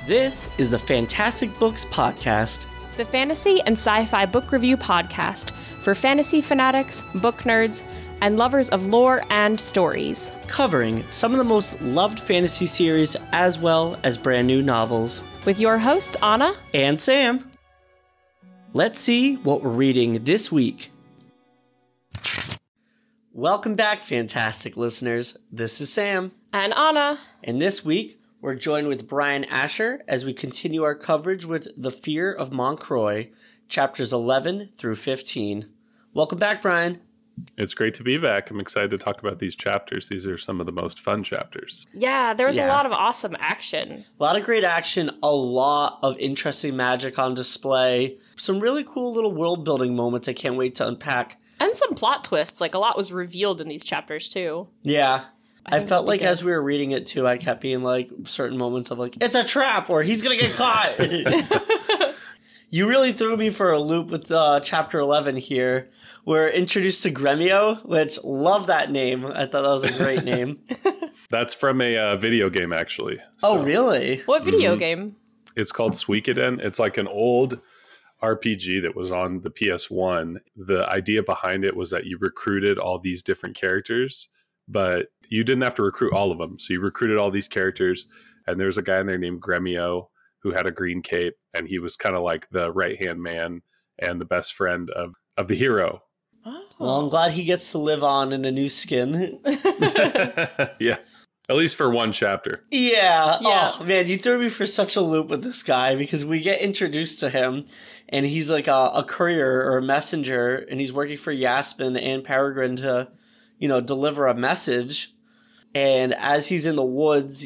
This is the Fantastic Books Podcast, the fantasy and sci-fi book review podcast for fantasy fanatics, book nerds, and lovers of lore and stories. covering some of the most loved fantasy series as well as brand new novels. With your hosts, Anna. And Sam. Let's see what we're reading this week. Welcome back, fantastic listeners. This is Sam. And Anna. And this week, we're joined with Brian Asher as we continue our coverage with The Fear of Montcroy, chapters 11 through 15. Welcome back, Brian. It's great to be back. I'm excited to talk about these chapters. These are some of the most fun chapters. Yeah, there was a lot of awesome action. A lot of great action, a lot of interesting magic on display, some really cool little world-building moments I can't wait to unpack. And some plot twists, like a lot was revealed in these chapters too. Yeah. I felt like as we were reading it too, I kept being like certain moments of like, it's a trap or he's going to get caught. You really threw me for a loop with chapter 11 here. We're introduced to Gremio, which love that name. I thought that was a great name. That's from a video game, actually. Oh, really? What video game? It's called Suikoden. It's like an old RPG that was on the PS1. The idea behind it was that you recruited all these different characters, but you didn't have to recruit all of them. So you recruited all these characters, and there's a guy in there named Gremio who had a green cape, and he was kind of like the right-hand man and the best friend of the hero. Oh. Well, I'm glad he gets to live on in a new skin. Yeah. At least for one chapter. Yeah. Oh, man, you threw me for such a loop with this guy because we get introduced to him and he's like a courier or a messenger and he's working for Yaspin and Peregrine to, deliver a message. And as he's in the woods,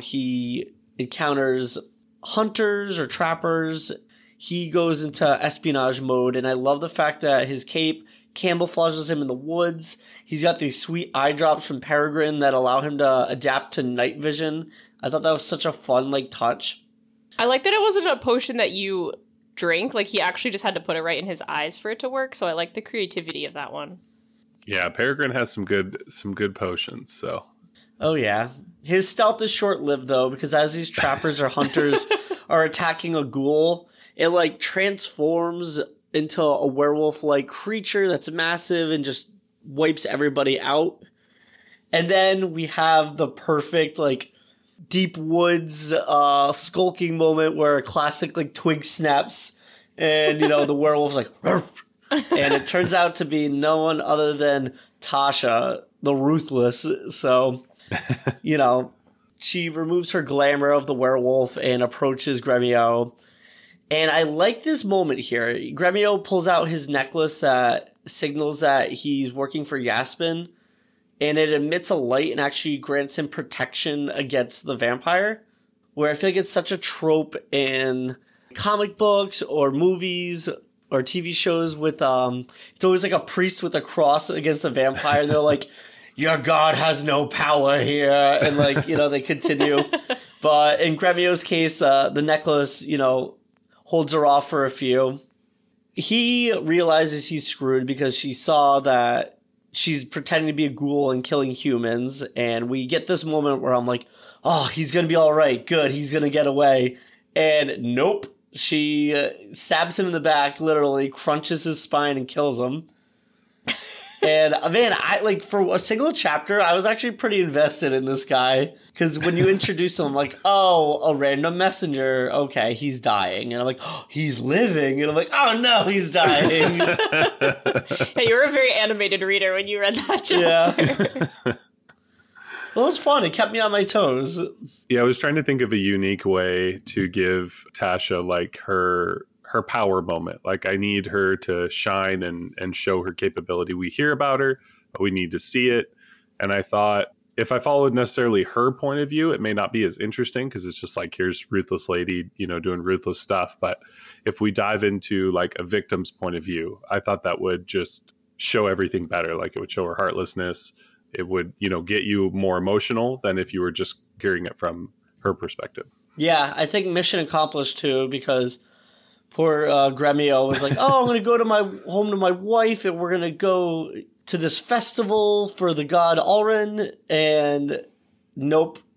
he encounters hunters or trappers. He goes into espionage mode. And I love the fact that his cape camouflages him in the woods. He's got these sweet eye drops from Peregrine that allow him to adapt to night vision. I thought that was such a fun, touch. I like that it wasn't a potion that you drink. Like, he actually just had to put it right in his eyes for it to work. So I like the creativity of that one. Yeah, Peregrine has some good potions, so. Oh, yeah. His stealth is short-lived, though, because as these trappers or hunters are attacking a ghoul, it, transforms into a werewolf-like creature that's massive and just wipes everybody out. And then we have the perfect, deep woods skulking moment where a classic, twig snaps and, the werewolf's like, "Ruff." And it turns out to be no one other than Tasha, the Ruthless. So, she removes her glamour of the werewolf and approaches Gremio. And I like this moment here. Gremio pulls out his necklace that signals that he's working for Yaspin, and it emits a light and actually grants him protection against the vampire, where I feel like it's such a trope in comic books or movies or TV shows with, it's always like a priest with a cross against a vampire, and they're like, your god has no power here, and they continue. But in Gremio's case, the necklace, holds her off for a few. He realizes he's screwed because she saw that she's pretending to be a ghoul and killing humans. And we get this moment where I'm like, oh, he's going to be all right. Good. He's going to get away. And nope. She stabs him in the back, literally crunches his spine and kills him. And man, for a single chapter, I was actually pretty invested in this guy. Because when you introduce him, I'm like, oh, a random messenger. Okay, he's dying. And I'm like, oh, he's living. And I'm like, oh no, he's dying. Hey, you were a very animated reader when you read that chapter. Yeah. Well, it was fun. It kept me on my toes. Yeah, I was trying to think of a unique way to give Tasha her power moment. I need her to shine and show her capability. We hear about her, but we need to see it. And I thought if I followed necessarily her point of view, it may not be as interesting because it's just here's ruthless lady, doing ruthless stuff. But if we dive into a victim's point of view, I thought that would just show everything better. It would show her heartlessness. It would, get you more emotional than if you were just hearing it from her perspective. Yeah, I think mission accomplished too, because poor Gremio was like, oh, I'm going to go to home to my wife and we're going to go to this festival for the god Alrin. And nope,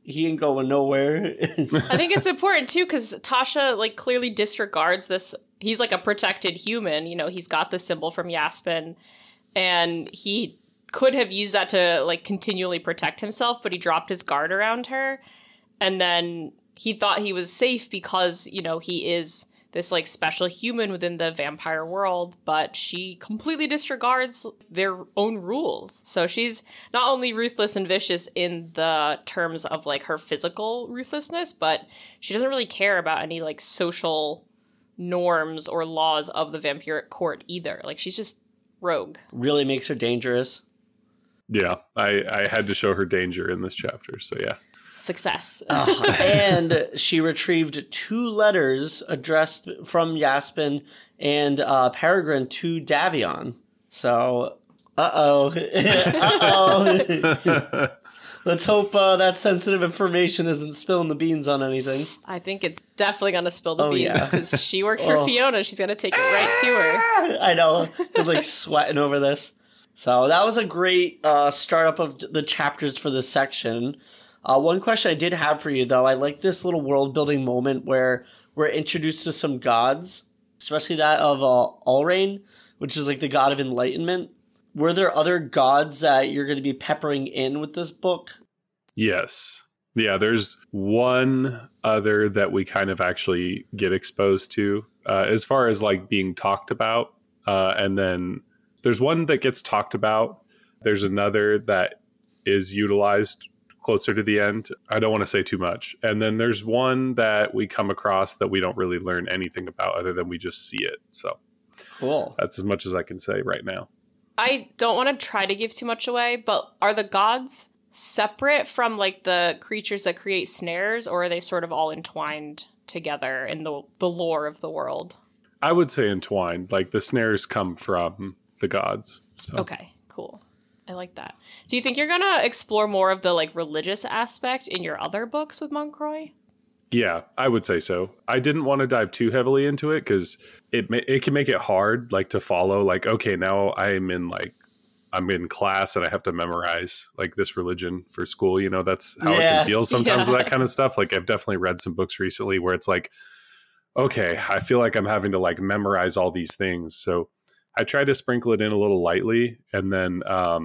he ain't going nowhere. I think it's important too because Tasha like clearly disregards this. He's like a protected human, you know, he's got the symbol from Yaspin, and he could have used that to like continually protect himself, but he dropped his guard around her, and then he thought he was safe because, you know, he is this like special human within the vampire world, but she completely disregards their own rules. So she's not only ruthless and vicious in the terms of like her physical ruthlessness, but she doesn't really care about any like social norms or laws of the vampiric court either. Like she's just rogue. Really makes her dangerous. Yeah, I had to show her danger in this chapter, so yeah. Success. And she retrieved 2 letters addressed from Yaspin and Peregrine to Davion. So, uh-oh. Let's hope that sensitive information isn't spilling the beans on anything. I think it's definitely going to spill the beans because she works for Fiona. She's going to take it right to her. I know. I'm like sweating over this. So that was a great startup of the chapters for this section. One question I did have for you, though, I like this little world-building moment where we're introduced to some gods, especially that of Alrain, which is like the god of enlightenment. Were there other gods that you're going to be peppering in with this book? Yes. Yeah, there's one other that we kind of actually get exposed to as far as like being talked about. And then there's one that gets talked about. There's another that is utilized closer to the end. I don't want to say too much. And then there's one that we come across that we don't really learn anything about other than we just see it. So cool. That's as much as I can say right now. I don't want to try to give too much away, but are the gods separate from like the creatures that create snares, or are they sort of all entwined together in the lore of the world? I would say entwined. Like the snares come from the gods. So. Okay, cool. I like that. Do you think you're going to explore more of the like religious aspect in your other books with Montcroy? Yeah, I would say so. I didn't want to dive too heavily into it because it can make it hard, like to follow. Like, okay, now I'm in class and I have to memorize like this religion for school. You know, that's how it can feel sometimes with that kind of stuff. Like I've definitely read some books recently where it's like, okay, I feel like I'm having to like memorize all these things. So I try to sprinkle it in a little lightly, and then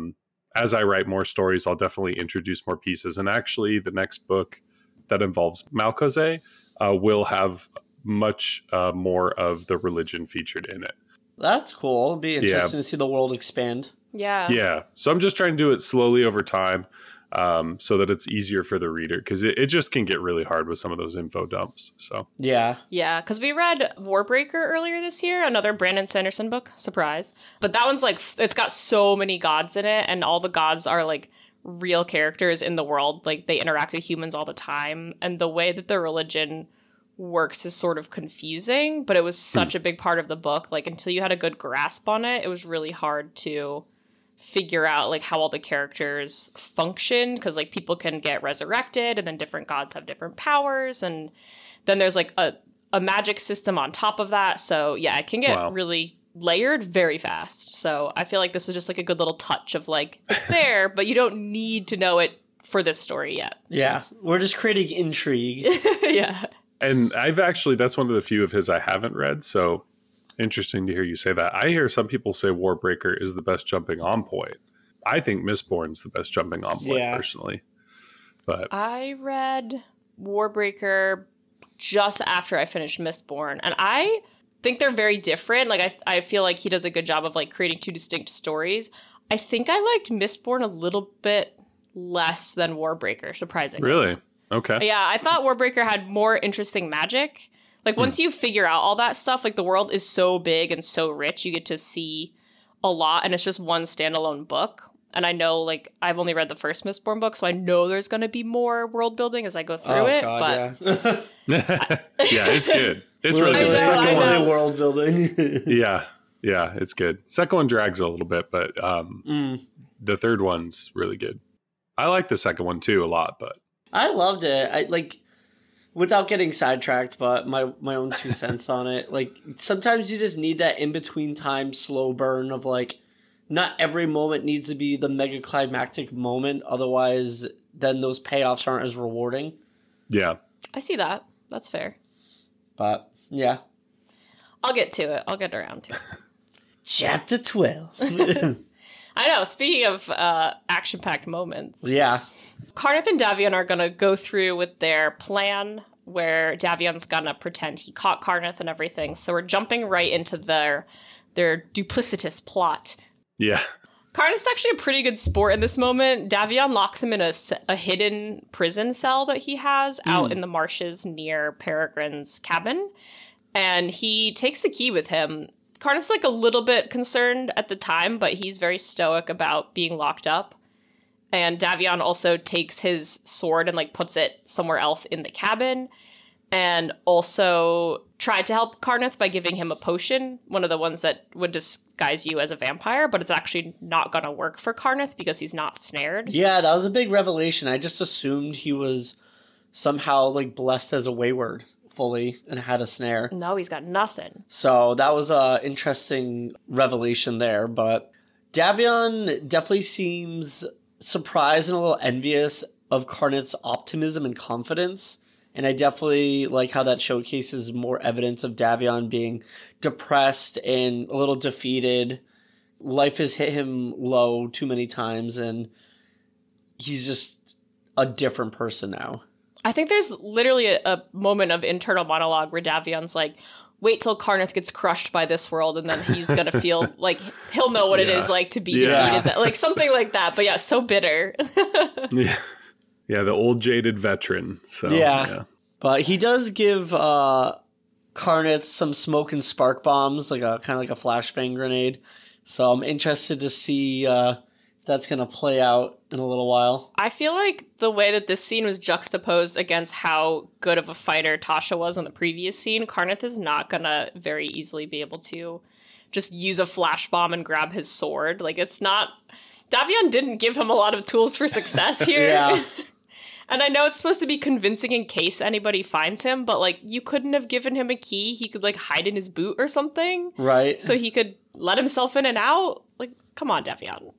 as I write more stories, I'll definitely introduce more pieces. And actually, the next book that involves Malcozé will have much more of the religion featured in it. That's cool. It'll be interesting to see the world expand. Yeah. Yeah. So I'm just trying to do it slowly over time so that it's easier for the reader, because it just can get really hard with some of those info dumps. So Yeah, because we read Warbreaker earlier this year, another Brandon Sanderson book, surprise. But that one's like, it's got so many gods in it, and all the gods are like real characters in the world. Like they interact with humans all the time, and the way that the religion works is sort of confusing, but it was such a big part of the book. Like until you had a good grasp on it, it was really hard to figure out like how all the characters function, because like people can get resurrected and then different gods have different powers, and then there's like a magic system on top of that. So yeah, it can get really layered very fast. So I feel like this was just like a good little touch of like, it's there, but you don't need to know it for this story yet. Yeah, we're just creating intrigue. Yeah. And that's one of the few of his I haven't read, so interesting to hear you say that. I hear some people say Warbreaker is the best jumping on point. I think Mistborn's the best jumping on point, personally. But I read Warbreaker just after I finished Mistborn, and I think they're very different. Like I feel like he does a good job of like creating 2 distinct stories. I think I liked Mistborn a little bit less than Warbreaker, surprisingly. Really? Okay. Yeah, I thought Warbreaker had more interesting magic. Like, once you figure out all that stuff, like, the world is so big and so rich, you get to see a lot, and it's just one standalone book. And I know, like, I've only read the first Mistborn book, so I know there's going to be more world building as I go through it. God, but yeah, it's good. It's really good. The second one, world building. Yeah, it's good. Second one drags a little bit, but the third one's really good. I like the second one, too, a lot, but I loved it. I like, without getting sidetracked, but my own 2 cents on it. Like sometimes you just need that in between time slow burn of like, not every moment needs to be the mega climactic moment. Otherwise, then those payoffs aren't as rewarding. Yeah. I see that. That's fair. But yeah. I'll get to it. I'll get around to it. Chapter 12. I know. Speaking of action-packed moments, Yeah. Karnith and Davion are going to go through with their plan where Davion's going to pretend he caught Karnith and everything. So we're jumping right into their duplicitous plot. Yeah. Karnith's actually a pretty good sport in this moment. Davion locks him in a hidden prison cell that he has out in the marshes near Peregrine's cabin. And he takes the key with him. Karnith's like a little bit concerned at the time, but he's very stoic about being locked up. And Davion also takes his sword and like puts it somewhere else in the cabin. And also tried to help Karnith by giving him a potion, one of the ones that would disguise you as a vampire, but it's actually not going to work for Karnith because he's not snared. Yeah, that was a big revelation. I just assumed he was somehow like blessed as a wayward fully and had a snare. No, he's got nothing. So that was a interesting revelation there. But Davion definitely seems surprised and a little envious of Karnith's optimism and confidence. And I definitely like how that showcases more evidence of Davion being depressed and a little defeated. Life has hit him low too many times, and he's just a different person now. I think there's literally a moment of internal monologue where Davion's like, wait till Karnith gets crushed by this world, and then he's going to feel like he'll know what it is like to be defeated. Like something like that. But yeah, so bitter. Yeah, the old jaded veteran. So yeah. But he does give Karnith some smoke and spark bombs, like a kind of like a flashbang grenade. So I'm interested to see if that's going to play out in a little while. I feel like the way that this scene was juxtaposed against how good of a fighter Tasha was in the previous scene, Karnith is not going to very easily be able to just use a flash bomb and grab his sword. Like, it's not... Davion didn't give him a lot of tools for success here. Yeah. And I know it's supposed to be convincing in case anybody finds him, but, like, you couldn't have given him a key. He could, like, hide in his boot or something. Right. So he could let himself in and out. Like, come on, Davion.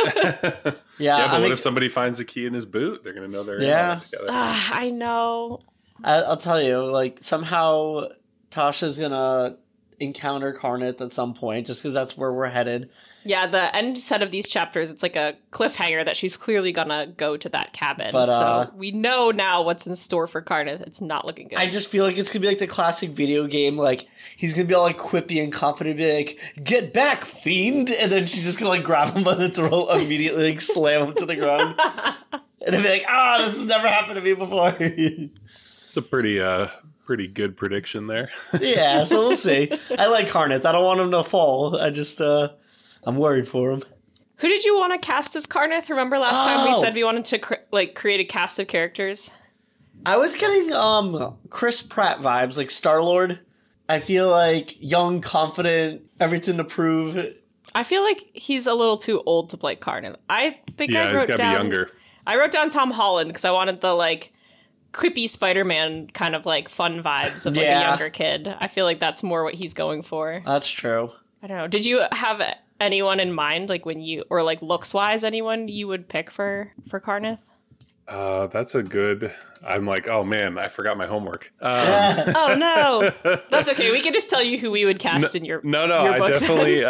Yeah, but what if somebody finds a key in his boot? They're going to know they're in on it together. I know. I'll tell you, like, somehow Tasha's going to encounter Karnith at some point, just because that's where we're headed. Yeah, the end set of these chapters, it's like a cliffhanger that she's clearly gonna go to that cabin. But, so we know now what's in store for Karnith. It's not looking good. I just feel like it's gonna be like the classic video game, like, he's gonna be all, like, quippy and confident, be like, get back, fiend! And then she's just gonna, like, grab him by the throat, immediately, like, slam him to the ground. And I'd be like, this has never happened to me before. It's a pretty good prediction there. Yeah, so we'll see. I like Karnith. I don't want him to fall. I just, I'm worried for him. Who did you want to cast as Karnith? Remember last time we said we wanted to create a cast of characters? I was getting Chris Pratt vibes, like Star-Lord. I feel like young, confident, everything to prove. I feel like he's a little too old to play Karnith. I think I wrote he's gotta be younger. I wrote down Tom Holland because I wanted the like quippy Spider-Man kind of like fun vibes of like a younger kid. I feel like that's more what he's going for. That's true. I don't know. Did you have anyone in mind, like when you, or like looks wise, anyone you would pick for Karnith? That's a good. I'm like, oh man, I forgot my homework. Oh no, that's okay. We can just tell you who we would cast in your No, your I book. definitely.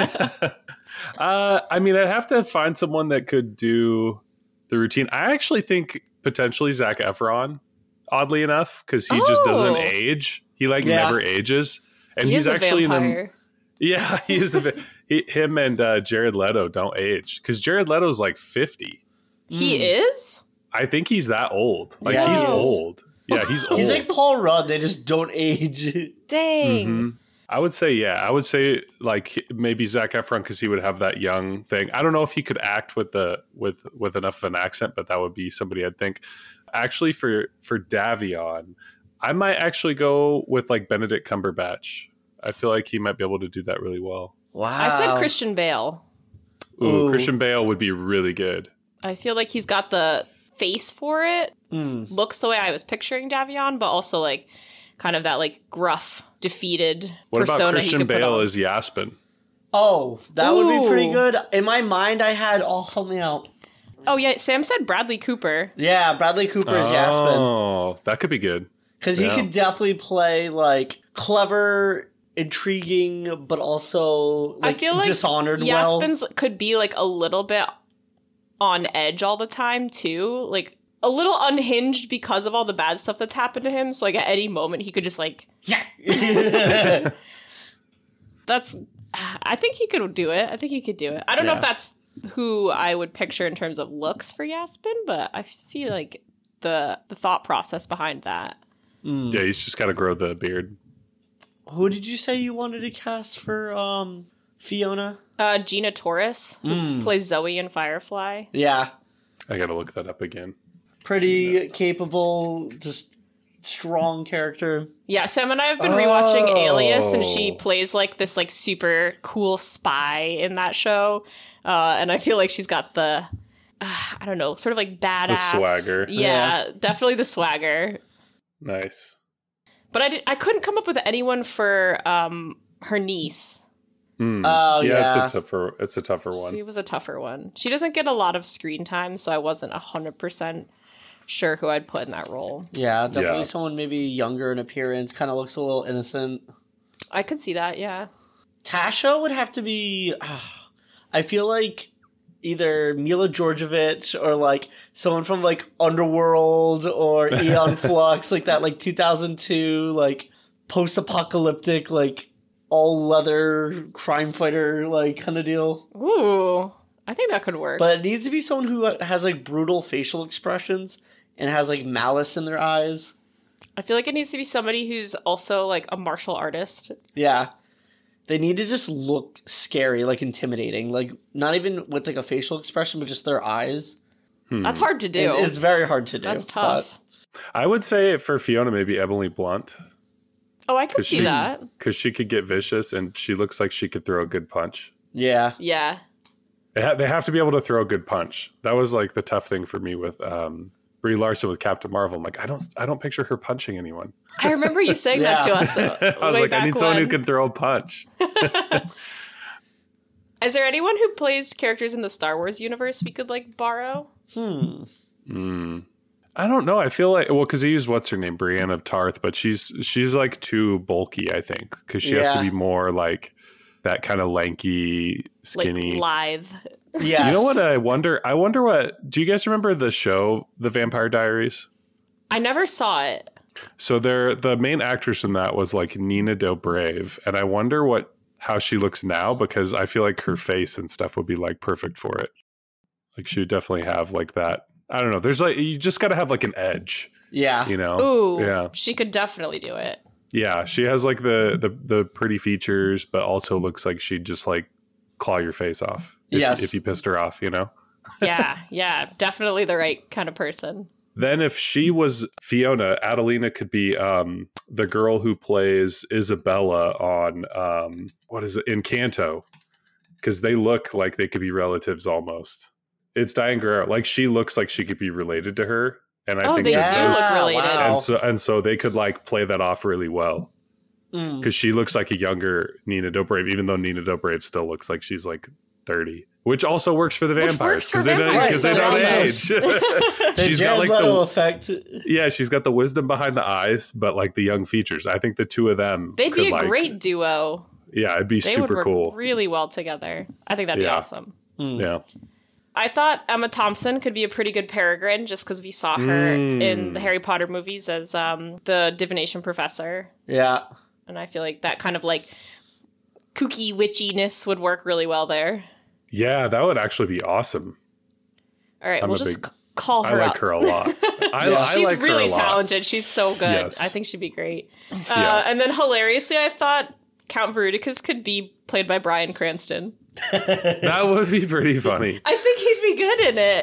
I mean, I'd have to find someone that could do the routine. I actually think potentially Zac Efron. Oddly enough, because he just doesn't age. He never ages, and he's actually in a. Yeah, he is. Him and Jared Leto don't age because Jared Leto's like 50. He is? I think he's that old. Like Yeah, he's he is. old. Yeah, he's old. He's like Paul Rudd. They just don't age. Dang. Mm-hmm. I would say like maybe Zac Efron because he would have that young thing. I don't know if he could act with enough of an accent, but that would be somebody I'd think. Actually, for Davion, I might actually go with like Benedict Cumberbatch. I feel like he might be able to do that really well. Wow. I said Christian Bale. Ooh, Christian Bale would be really good. I feel like he's got the face for it. Looks the way I was picturing Davion, but also like kind of that like gruff, defeated What persona about Christian he could put Bale on. as Yaspin? Oh, that would be pretty Ooh. good. In my mind, I had... Oh, help me out. Oh yeah, Sam said Bradley Cooper. Yeah, Bradley Cooper is Yaspin. Oh, that could be good. Because he could definitely play, like, clever, intriguing, but also, like, I feel like dishonored well. Yaspin's could be, like, a little bit on edge all the time, too. Like, a little unhinged because of all the bad stuff that's happened to him. So, like, at any moment, he could just, like... Yeah. I think he could do it. I don't know if that's who I would picture in terms of looks for Yaspin, but I see, like, the thought process behind that. Yeah, he's just got to grow the beard. Who did you say you wanted to cast for Fiona? Gina Torres plays Zoe in Firefly. Yeah. I got to look that up again. Pretty capable, just strong character. Yeah, Sam and I have been rewatching Alias, and she plays like this like super cool spy in that show. And I feel like she's got the, I don't know, sort of like badass. The swagger. Yeah, definitely the swagger. Nice. But I couldn't come up with anyone for her niece. Oh, yeah. It's a tougher one. She was a tougher one. She doesn't get a lot of screen time, so I wasn't 100% sure who I'd put in that role. Yeah, definitely someone maybe younger in appearance, kind of looks a little innocent. I could see that, yeah. Tasha would have to be... I feel like either Mila Djordjevic or like someone from like Underworld or Aeon Flux, like that like 2002 like post-apocalyptic like all leather crime fighter like kind of deal. Ooh, I think that could work. But it needs to be someone who has like brutal facial expressions and has like malice in their eyes. I feel like it needs to be somebody who's also like a martial artist. Yeah. They need to just look scary, like intimidating, like not even with like a facial expression, but just their eyes. That's hard to do. It's very hard to do. That's tough. I would say for Fiona, maybe Emily Blunt. Oh, I could see that. Because she could get vicious and she looks like she could throw a good punch. Yeah. Yeah. They have to be able to throw a good punch. That was like the tough thing for me with Brie Larson with Captain Marvel. I'm like, I don't picture her punching anyone. I remember you saying that to us. I was like, I need someone who can throw a punch. Is there anyone who plays characters in the Star Wars universe we could like borrow? I don't know. I feel like, well, because he used what's her name, Brienne of Tarth, but she's like too bulky, I think, because she has to be more like that kind of lanky, skinny, like lithe. Yeah. You know what? I wonder what. Do you guys remember the show, The Vampire Diaries? I never saw it. So the main actress in that was like Nina Dobrev, and I wonder how she looks now, because I feel like her face and stuff would be like perfect for it. Like she would definitely have like that. I don't know. There's like, you just got to have like an edge. Yeah. You know. Ooh. Yeah. She could definitely do it. Yeah, she has like the pretty features, but also looks like she'd just like claw your face off if you pissed her off, you know? Yeah, definitely the right kind of person. Then if she was Fiona, Adelina could be the girl who plays Isabella on what is it, Encanto, because they look like they could be relatives almost. It's Diane Guerrero. Like she looks like she could be related to her. And I think they do look related. Wow. And so they could like play that off really well. Because she looks like a younger Nina Dobrev, even though Nina Dobrev still looks like she's like 30, which also works for the vampires because they don't age. She's got like the effect. Yeah, she's got the wisdom behind the eyes, but like the young features. I think the two of them they'd be a great duo. Yeah, it'd be super would work cool. Really well together. I think that'd be awesome. Yeah. I thought Emma Thompson could be a pretty good Peregrine just because we saw her in the Harry Potter movies as the divination professor. Yeah. And I feel like that kind of like kooky witchiness would work really well there. Yeah, that would actually be awesome. All right, we'll just call her I like up. her a lot. She's like really her a lot. talented. She's so good. Yes. I think she'd be great. And then hilariously, I thought Count Veruticus could be played by Bryan Cranston. That would be pretty funny. I think he'd be good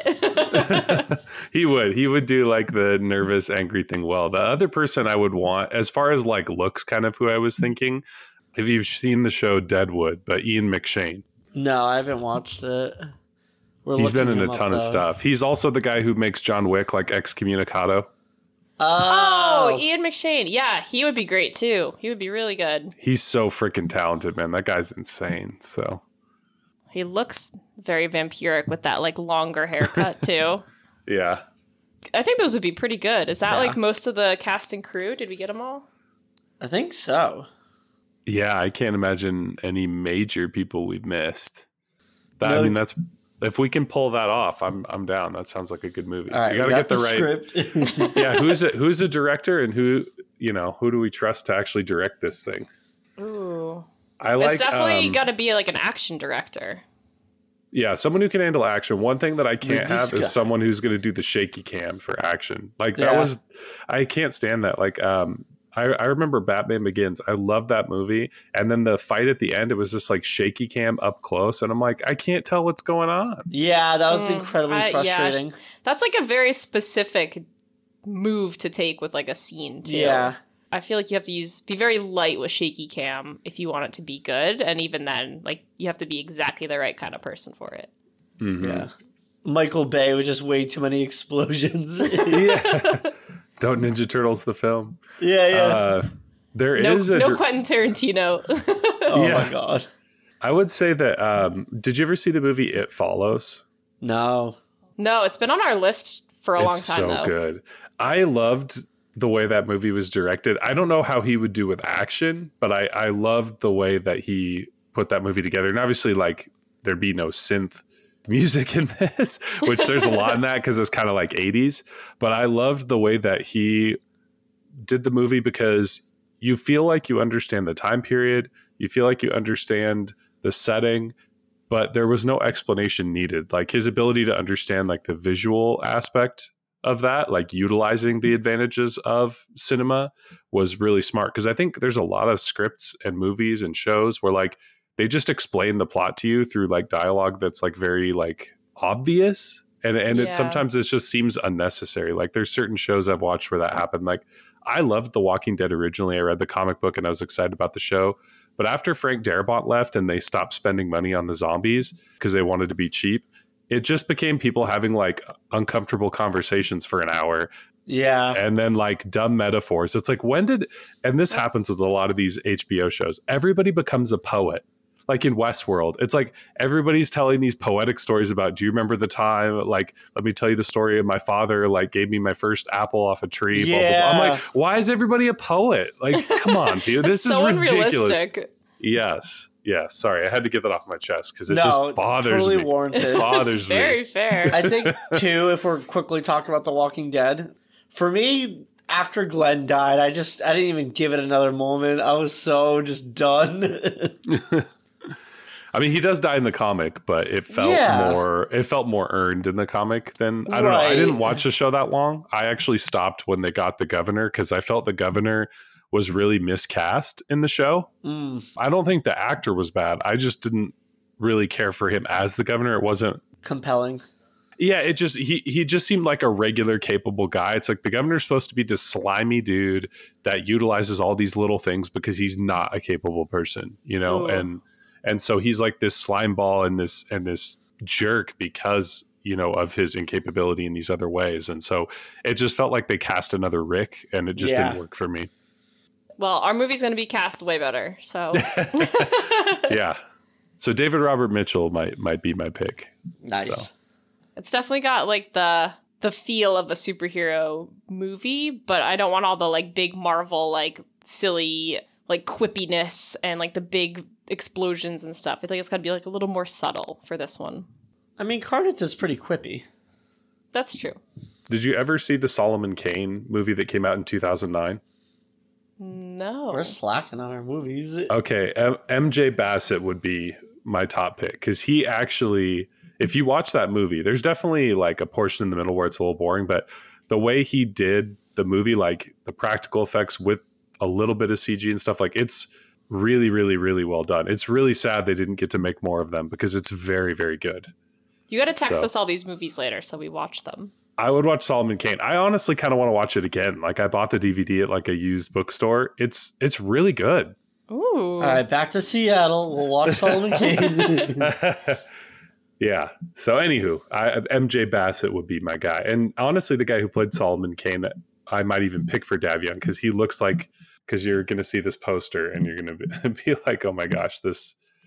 in it. He would do like the nervous, angry thing well. The other person I would want, as far as like looks, kind of who I was thinking, if you've seen the show Deadwood, but Ian McShane. No, I haven't watched it. He's been in a ton of stuff. He's also the guy who makes John Wick like excommunicado. Oh, Ian McShane. Yeah, he would be great too. He would be really good. He's so freaking talented, man. That guy's insane. So He looks very vampiric with that like longer haircut too. Yeah. I think those would be pretty good. Is that Yeah. like most of the cast and crew? Did we get them all? I think so. Yeah, I can't imagine any major people we've missed. That, No, I mean, that's if we can pull that off, I'm down. That sounds like a good movie. All right, You we gotta got get the right. script. Yeah, who's a director, and who do we trust to actually direct this thing? Ooh. I like It's definitely got to be like an action director. yeah, someone who can handle action. One thing that I can't Ridley have Scott. is someone who's going to do the shaky cam for action. Like Yeah. I can't stand that. Like I remember Batman Begins. I love that movie, and then the fight at the end, it was just like shaky cam up close, and I'm like, I can't tell what's going on. Yeah, that was incredibly yeah, frustrating. That's like a very specific move to take with like a scene too. Yeah. I feel like you have to be very light with shaky cam if you want it to be good, and even then, like you have to be exactly the right kind of person for it. Mhm. Yeah. Michael Bay with just way too many explosions. Yeah. Don't Ninja Turtles the film. Yeah. There No, is a no Quentin Tarantino. Oh yeah. my god. I would say that did you ever see the movie It Follows? No. No, it's been on our list for a long time It's so though. good. I loved the way that movie was directed. I don't know how he would do with action, but I loved the way that he put that movie together. And obviously, like, there'd be no synth music in this, which there's a lot in that because it's kind of like 80s. But I loved the way that he did the movie because you feel like you understand the time period, you feel like you understand the setting, but there was no explanation needed. Like his ability to understand like the visual aspect of that, like utilizing the advantages of cinema, was really smart. Because I think there's a lot of scripts and movies and shows where like they just explain the plot to you through like dialogue that's like very like obvious, and Yeah. it sometimes it just seems unnecessary. Like there's certain shows I've watched where that happened. Like I loved The Walking Dead originally. I read the comic book and I was excited about the show. But after Frank Darabont left and they stopped spending money on the zombies because they wanted to be cheap, it just became people having like uncomfortable conversations for an hour Yeah. and then like dumb metaphors. It's like, and this happens with a lot of these HBO shows, everybody becomes a poet. Like in Westworld, it's like everybody's telling these poetic stories about, do you remember the time? Like, let me tell you the story of my father, like, gave me my first apple off a tree. Blah, blah, blah. I'm like, why is everybody a poet? Like, come on, dude. This is so ridiculous. unrealistic. Yes. Sorry. I had to get that off my chest because it No, just bothers totally me. warranted. Bothers It's me. very fair. I think, too, if we're quickly talking about The Walking Dead, for me, after Glenn died, I didn't even give it another moment. I was so just done. I mean, he does die in the comic, but it felt more earned in the comic than, I don't know. I Right. didn't watch the show that long. I actually stopped when they got the governor because I felt the governor was really miscast in the show. I don't think the actor was bad. I just didn't really care for him as the governor. It wasn't Compelling. Yeah, it just he just seemed like a regular capable guy. It's like the governor's supposed to be this slimy dude that utilizes all these little things because he's not a capable person, you know? Ooh. And so he's like this slime ball and this jerk because, you know, of his incapability in these other ways. And so it just felt like they cast another Rick and it just didn't work for me. Well, our movie's going to be cast way better. So Yeah. So David Robert Mitchell might be my pick. Nice. So. it's definitely got like the feel of a superhero movie, but I don't want all the like big Marvel, like silly, like quippiness and like the big explosions and stuff. I think it's got to be like a little more subtle for this one. I mean, Cardiff is pretty quippy. That's true. Did you ever see the Solomon Kane movie that came out in 2009? No. We're slacking on our movies. Okay, MJ Bassett would be my top pick because he actually, if you watch that movie, there's definitely like a portion in the middle where it's a little boring, but the way he did the movie, like the practical effects with a little bit of CG and stuff, like it's really, really, really well done. It's really sad they didn't get to make more of them because it's very, very good. You got to text So. us all these movies later so we watch them. I would watch Solomon Kane. I honestly kind of want to watch it again. Like I bought the DVD at like a used bookstore. It's really good. Ooh. All right, back to Seattle. We'll watch Solomon Kane. Yeah. So anywho, MJ Bassett would be my guy. And honestly, the guy who played Solomon Kane, I might even pick for Davion because he looks like, because you're going to see this poster and you're going to be like, oh my gosh, this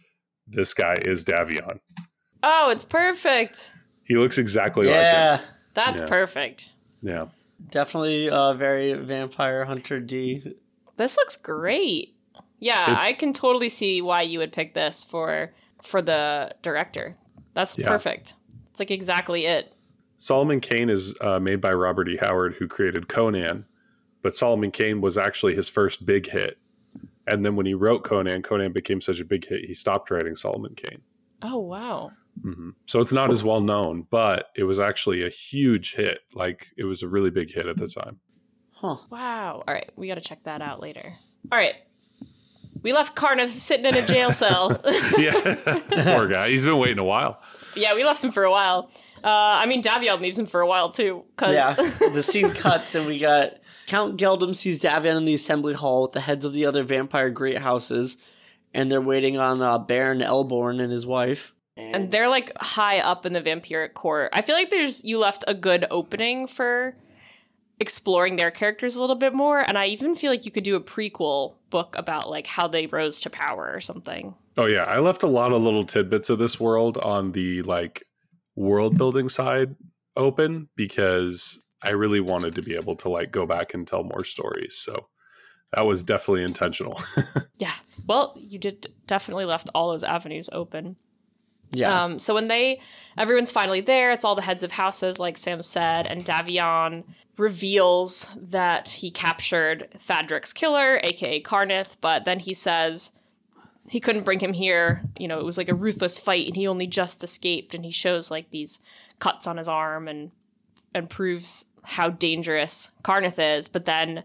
this guy is Davion. Oh, it's perfect. He looks exactly like Yeah, him. That's Yeah. perfect. Yeah. definitely very Vampire Hunter D. This looks great. Yeah, It's- I can totally see why you would pick this for the director. That's Yeah. perfect. It's like exactly it. Solomon Kane is made by Robert E. Howard, who created Conan. But Solomon Kane was actually his first big hit. And then when he wrote Conan, Conan became such a big hit, he stopped writing Solomon Kane. Oh, wow. So it's not as well known, but it was actually a huge hit. Like, it was a really big hit at the time. Huh. Wow. All right, we got to check that out later. All right. We left Karnath sitting in a jail cell. Yeah. Poor guy. He's been waiting a while. Yeah, we left him for a while. I mean, Davion leaves him for a while, too. Yeah, the scene cuts and we got Count Geldum sees Davion in the assembly hall with the heads of the other vampire great houses, and they're waiting on Baron Elborn and his wife. And they're like high up in the vampiric court. I feel like you left a good opening for exploring their characters a little bit more. And I even feel like you could do a prequel book about like how they rose to power or something. Oh, yeah. I left a lot of little tidbits of this world on the like world building side open because I really wanted to be able to like go back and tell more stories. So that was definitely intentional. Yeah. Well, you did definitely left all those avenues open. Yeah. So when everyone's finally there, it's all the heads of houses, like Sam said, and Davion reveals that he captured Thadric's killer, aka Karnath, but then he says he couldn't bring him here. You know, it was like a ruthless fight, and he only just escaped. And he shows like these cuts on his arm and proves how dangerous Karnath is. But then,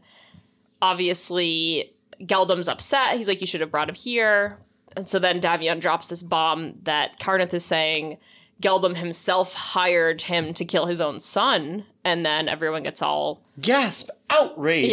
obviously, Geldum's upset. He's like, "You should have brought him here." And so then Davion drops this bomb that Karnath is saying Geldum himself hired him to kill his own son. And then everyone gets all... Gasp! Outrage!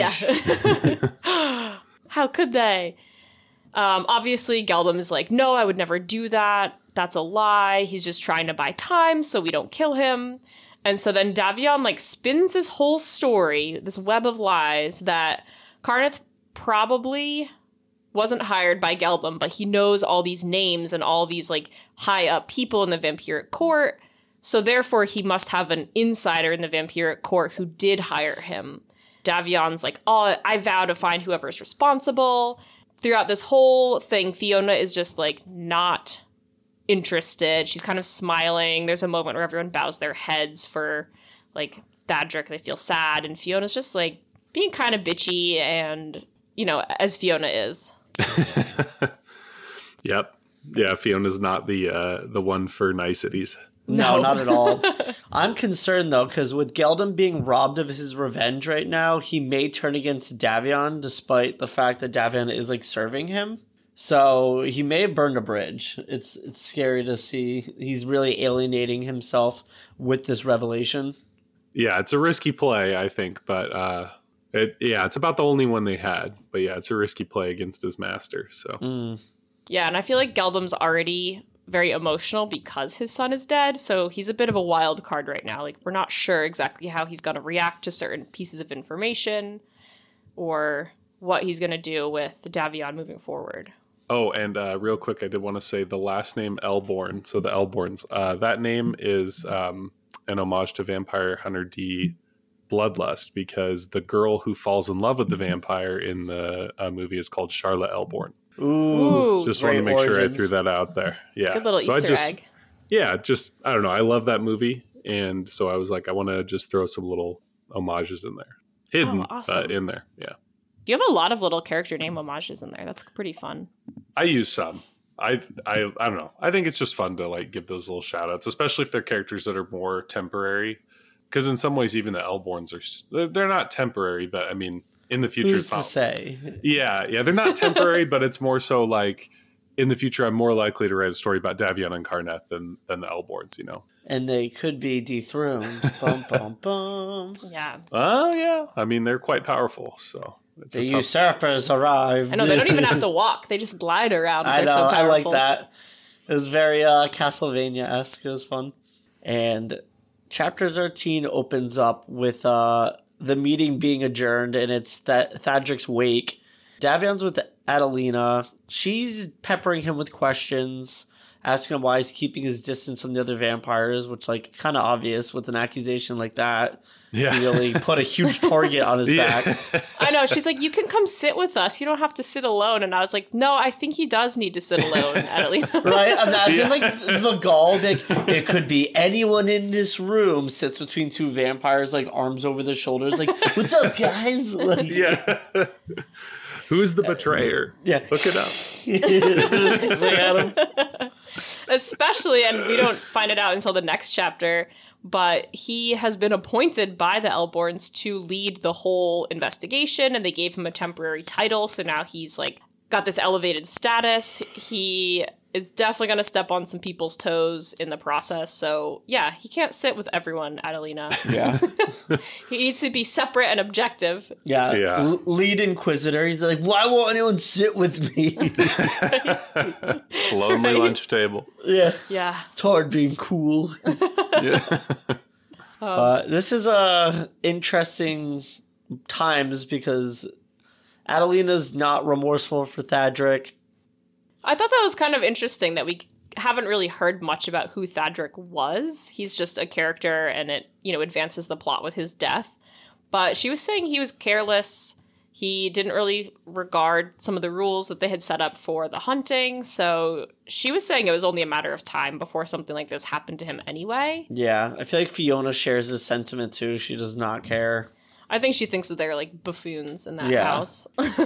Yeah. How could they? Obviously, Geldum is like, "No, I would never do that. That's a lie. He's just trying to buy time so we don't kill him." And so then Davion like spins this whole story, this web of lies that Karnath probably wasn't hired by Geldum, but he knows all these names and all these like high up people in the vampiric court. So therefore he must have an insider in the vampiric court who did hire him. Davion's like, "Oh, I vow to find whoever's responsible." Throughout this whole thing, Fiona is just like not interested. She's kind of smiling. There's a moment where everyone bows their heads for like Thadric. They feel sad, and Fiona's just like being kind of bitchy, and you know, as Fiona is. Yep. Yeah, Fiona's not the one for niceties. No, not at all. I'm concerned, though, because with Geldum being robbed of his revenge right now, he may turn against Davion, despite the fact that Davion is, like, serving him. So he may have burned a bridge. It's scary to see. He's really alienating himself with this revelation. Yeah, it's a risky play, I think, but it's about the only one they had. But yeah, it's a risky play against his master. So Yeah, and I feel like Geldum's already very emotional because his son is dead, so he's a bit of a wild card right now. Like, we're not sure exactly how he's going to react to certain pieces of information or what he's going to do with Davion moving forward. Oh, and real quick, I did want to say the last name Elborn. So the Elborns, that name is an homage to Vampire Hunter D Bloodlust, because the girl who falls in love with the vampire in the movie is called Charlotte Elborn. Ooh, Just wanted to make sure I origins. threw that out there. Yeah. good little So Easter egg. Yeah, I don't know. I love that movie. And so I was like, I want to just throw some little homages in there. Hidden, Oh, awesome. but in there. Yeah. You have a lot of little character name homages in there. That's pretty fun. I use some. I don't know. I think it's just fun to like give those little shout outs, especially if they're characters that are more temporary. Because in some ways, even the Elborns they're not temporary, but I mean, in the future, Who's to say? Yeah, they're not temporary, but it's more so like in the future, I'm more likely to write a story about Davion and Karnath than the Elborns, you know. And they could be dethroned. Bum, bum, bum. Yeah. Oh yeah, I mean they're quite powerful, so it's The a tough. usurpers arrived. I know, they don't even have to walk. They just glide around. I They're know, so I like powerful. that. It was very Castlevania-esque. It was fun. And Chapter 13 opens up with the meeting being adjourned, and it's Thadric's wake. Davion's with Adelina. She's peppering him with questions. asking him why he's keeping his distance from the other vampires, which, like, it's kind of obvious with an accusation like that. Yeah. He really put a huge target on his back. I know. She's like, you can come sit with us. You don't have to sit alone. And I was like, no, I think he does need to sit alone, Adelina. Right? Imagine, like, the gall. Like, it could be anyone in this room sits between two vampires, like, arms over their shoulders. Like, what's up, guys? Like, Yeah. Who's the betrayer? Yeah. Look it up. Just hissing at him. Especially, and we don't find it out until the next chapter, but he has been appointed by the Elborns to lead the whole investigation, and they gave him a temporary title, so now he's, like, got this elevated status. He is definitely going to step on some people's toes in the process, so yeah, he can't sit with everyone, Adelina. Yeah. He needs to be separate and objective. Yeah. Yeah. Lead Inquisitor. He's like, why won't anyone sit with me? Lonely lunch table. Yeah. Yeah. It's hard being cool. Yeah. This is interesting times because Adelina's not remorseful for Thadric. I thought that was kind of interesting that we haven't really heard much about who Thadric was. He's just a character, and it, advances the plot with his death. But she was saying he was careless. He didn't really regard some of the rules that they had set up for the hunting. So she was saying it was only a matter of time before something like this happened to him anyway. Yeah, I feel like Fiona shares his sentiment too. She does not care. I think she thinks that they're like buffoons in that Yeah. house.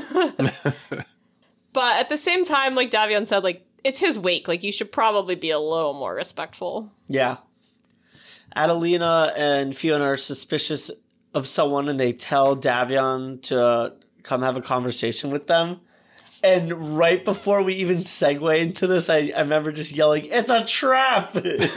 But at the same time, like Davion said, like, it's his wake. Like, you should probably be a little more respectful. Yeah. Adelina and Fiona are suspicious of someone and they tell Davion to come have a conversation with them. And right before we even segue into this, I remember just yelling, "It's a trap!"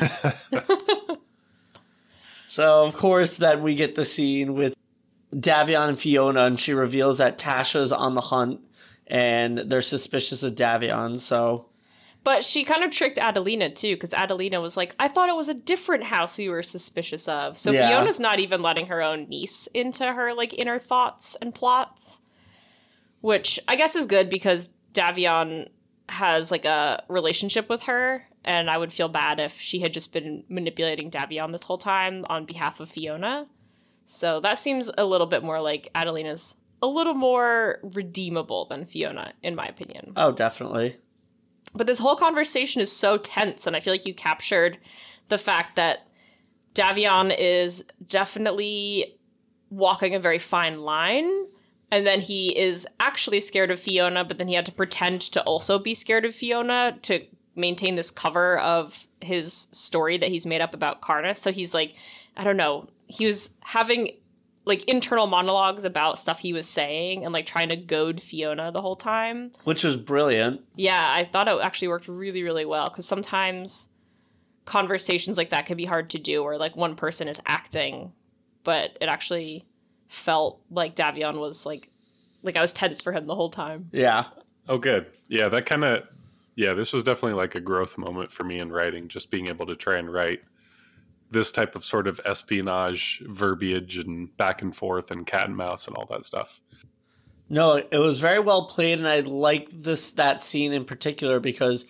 So, of course, then we get the scene with Davion and Fiona, and she reveals that Tasha's on the hunt, and they're suspicious of Davion, so... But she kind of tricked Adelina, too, because Adelina was like, I thought it was a different house you were suspicious of. So Yeah. Fiona's not even letting her own niece into her, like, inner thoughts and plots. Which I guess is good because Davion has, like, a relationship with her, and I would feel bad if she had just been manipulating Davion this whole time on behalf of Fiona. So that seems a little bit more like Adelina's a little more redeemable than Fiona, in my opinion. Oh, definitely. But this whole conversation is so tense, and I feel like you captured the fact that Davion is definitely walking a very fine line, and then he is actually scared of Fiona, but then he had to pretend to also be scared of Fiona to maintain this cover of his story that he's made up about Karnas. So he's like, I don't know, he was having like internal monologues about stuff he was saying and like trying to goad Fiona the whole time. Which was brilliant. Yeah, I thought it actually worked really, really well because sometimes conversations like that can be hard to do where like one person is acting, but it actually felt like Davion was like I was tense for him the whole time. Yeah. Oh, good. Yeah, that kind of... Yeah, this was definitely like a growth moment for me in writing, just being able to try and write this type of sort of espionage verbiage and back and forth and cat and mouse and all that stuff. No, it was very well played, and I liked that scene in particular because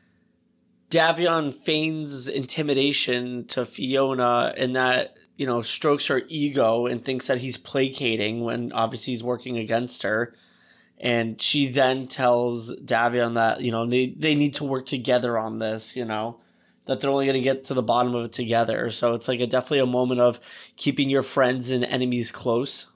Davion feigns intimidation to Fiona and that, strokes her ego and thinks that he's placating when obviously he's working against her. And she then tells Davion that, they need to work together on this, that they're only going to get to the bottom of it together. So it's like definitely a moment of keeping your friends and enemies close.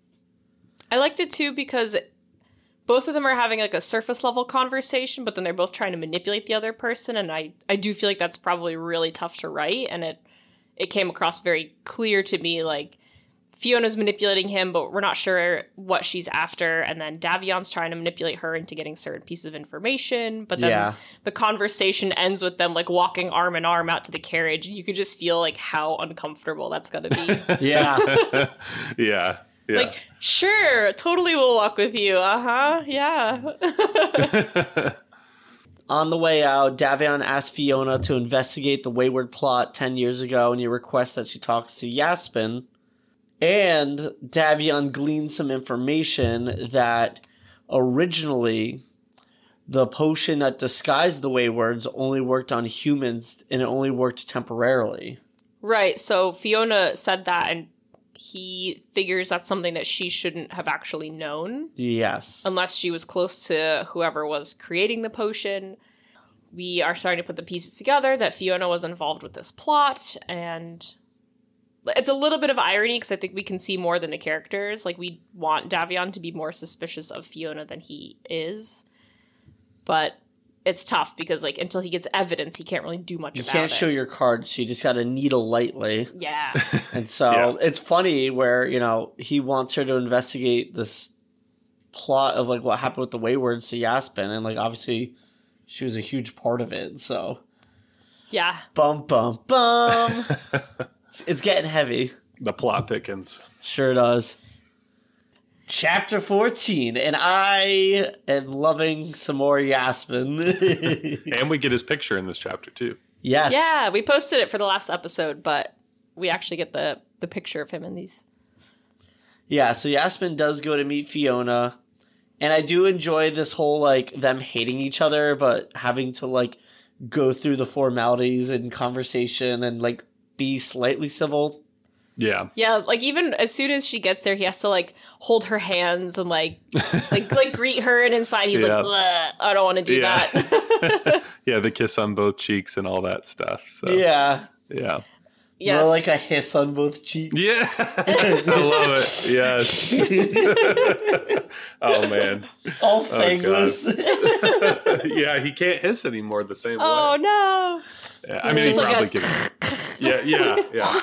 I liked it too because both of them are having like a surface level conversation, but then they're both trying to manipulate the other person. And I do feel like that's probably really tough to write. And it came across very clear to me, like Fiona's manipulating him, but we're not sure what she's after. And then Davion's trying to manipulate her into getting certain pieces of information. But then the conversation ends with them like walking arm in arm out to the carriage. And you could just feel like how uncomfortable that's going to be. Yeah. Yeah. Yeah. Like, sure, totally will walk with you. Uh-huh. Yeah. On the way out, Davion asks Fiona to investigate the Wayward plot 10 years ago, and he requests that she talks to Yaspin. And Davion gleans some information that originally the potion that disguised the Waywards only worked on humans and it only worked temporarily. Right. So Fiona said that, and he figures that's something that she shouldn't have actually known. Yes. Unless she was close to whoever was creating the potion. We are starting to put the pieces together that Fiona was involved with this plot, and it's a little bit of irony because I think we can see more than the characters. Like, we want Davion to be more suspicious of Fiona than he is. But it's tough because, like, until he gets evidence, he can't really do much about it. You can't show your cards, so you just got to needle lightly. Yeah. And so it's funny where, you know, he wants her to investigate this plot of, like, what happened with the Waywards to Yasmin. And, like, obviously, she was a huge part of it. So, yeah. Bum, bum, bum. It's getting heavy. The plot thickens. Sure does. Chapter 14, and I am loving some more Yasmin. And we get his picture in this chapter, too. Yes. Yeah, we posted it for the last episode, but we actually get the picture of him in these. Yeah, so Yasmin does go to meet Fiona, and I do enjoy this whole, like, them hating each other, but having to, like, go through the formalities and conversation and, like, be slightly civil. Yeah. Yeah, like, even as soon as she gets there, he has to, like, hold her hands and, like greet her, and inside he's like, I don't want to do that. Yeah, the kiss on both cheeks and all that stuff. So Yeah. Yeah. Yes. More like a hiss on both cheeks. Yeah. I love it. Yes. Oh, man. All fangless. Yeah, he can't hiss anymore the same way. Oh, no. Yeah, I mean, he's like probably kidding. Yeah.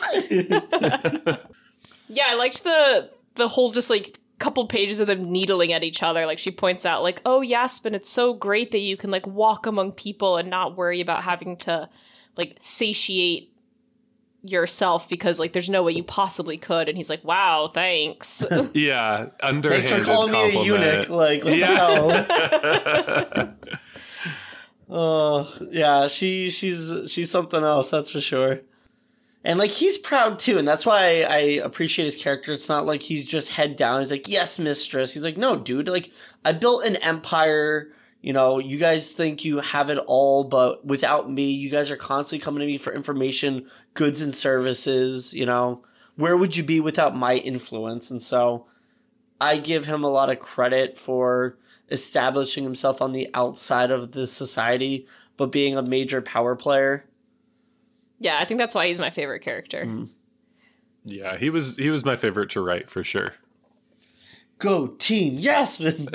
Yeah, I liked the whole just, like, couple pages of them needling at each other. Like, she points out, like, oh, Yasmin, it's so great that you can, like, walk among people and not worry about having to, like, satiate yourself because, like, there's no way you possibly could. And he's like, wow, thanks. Yeah, underhanded Thanks for calling me a eunuch. Like, what the hell? Oh, yeah, she's something else, that's for sure. And, like, he's proud, too, and that's why I appreciate his character. It's not like he's just head down. He's like, yes, mistress. He's like, no, dude, like, I built an empire. You know, you guys think you have it all, but without me, you guys are constantly coming to me for information, goods, and services, you know. Where would you be without my influence? And so I give him a lot of credit for establishing himself on the outside of the society, but being a major power player. Yeah, I think that's why he's my favorite character. Mm. Yeah, he was my favorite to write for sure. Go team Yasmin!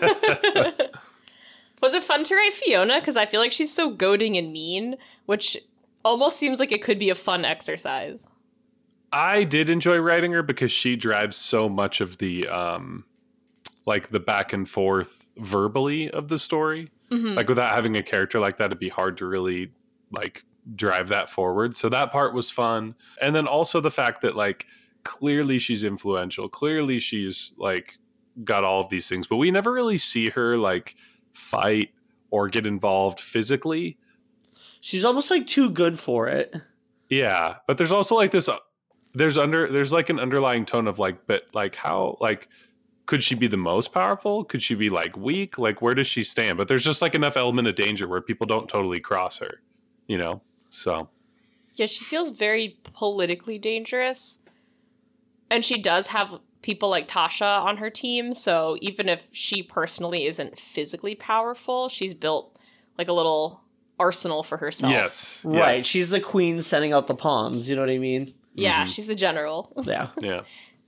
Was it fun to write Fiona? Because I feel like she's so goading and mean, which almost seems like it could be a fun exercise. I did enjoy writing her because she drives so much of the like the back and forth verbally of the story. Mm-hmm. Like, without having a character like that, it'd be hard to really, like, drive that forward. So that part was fun. And then also the fact that, like, clearly she's influential. Clearly she's, like, got all of these things. But we never really see her, like, fight or get involved physically. She's almost, like, too good for it. Yeah. But there's also, like, this... There's like an underlying tone of, like, but, like, how, like... Could she be the most powerful? Could she be, like, weak? Like, where does she stand? But there's just, like, enough element of danger where people don't totally cross her, you know? So. Yeah, she feels very politically dangerous. And she does have people like Tasha on her team, so even if she personally isn't physically powerful, she's built, like, a little arsenal for herself. Yes. Right, yes. she's the queen sending out the pawns, you know what I mean? Yeah, she's the general. Yeah. Yeah.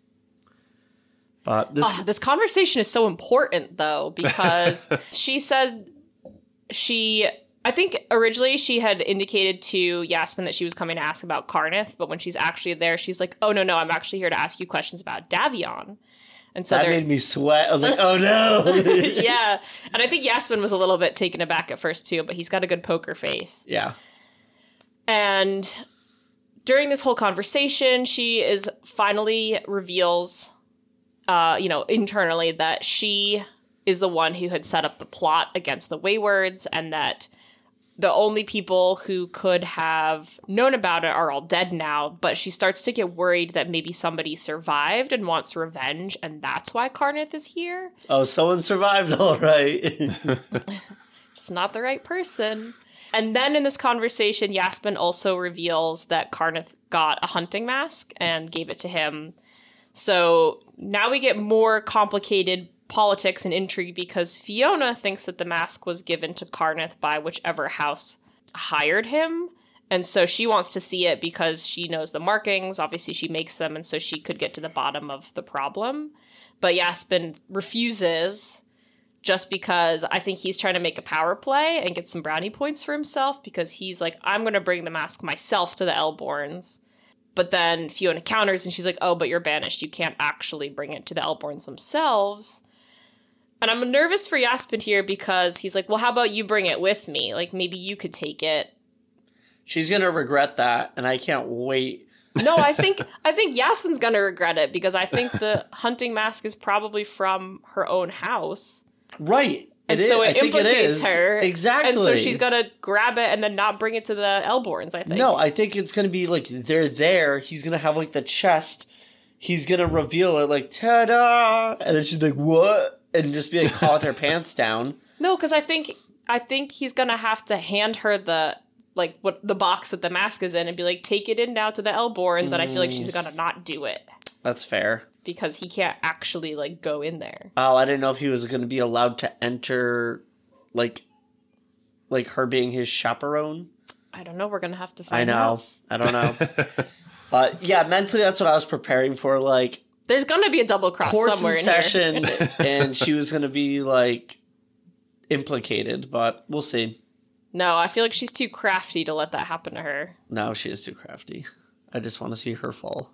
This conversation is so important, though, because she said I think originally she had indicated to Yasmin that she was coming to ask about Karnith, but when she's actually there, she's like, oh, no, I'm actually here to ask you questions about Davion. And so that made me sweat. I was like, oh, no. Yeah. And I think Yasmin was a little bit taken aback at first, too, but he's got a good poker face. Yeah. And during this whole conversation, she finally reveals... internally that she is the one who had set up the plot against the Waywards, and that the only people who could have known about it are all dead now, but she starts to get worried that maybe somebody survived and wants revenge, and that's why Karnith is here. Oh, someone survived, all right. Just not the right person. And then in this conversation, Yasmin also reveals that Karnith got a hunting mask and gave it to him. So now we get more complicated politics and intrigue because Fiona thinks that the mask was given to Karnith by whichever house hired him. And so she wants to see it because she knows the markings. Obviously, she makes them, and so she could get to the bottom of the problem. But Yasmin refuses just because I think he's trying to make a power play and get some brownie points for himself because he's like, I'm going to bring the mask myself to the Elborns. But then Fiona counters and she's like, oh, but you're banished. You can't actually bring it to the Elborns themselves. And I'm nervous for Yasmin here because he's like, well, how about you bring it with me? Like, maybe you could take it. She's going to regret that, and I can't wait. No, I think Yasmin's going to regret it because I think the hunting mask is probably from her own house. Right. And so it implicates her. Exactly. And so she's going to grab it and then not bring it to the Elborns, I think. No, I think it's going to be like, they're there. He's going to have like the chest. He's going to reveal it like, ta-da! And then she's like, what? And just be like, caught with her pants down. No, because I think he's going to have to hand her the box that the mask is in and be like, take it in now to the Elborns. And I feel like she's going to not do it. That's fair. Because he can't actually, like, go in there. Oh, I didn't know if he was going to be allowed to enter, like her being his chaperone. I don't know. We're going to have to find out. I don't know. But, yeah, mentally, that's what I was preparing for. Like, there's going to be a double cross somewhere in session, here. and she was going to be, like, implicated. But we'll see. No, I feel like she's too crafty to let that happen to her. No, she is too crafty. I just want to see her fall.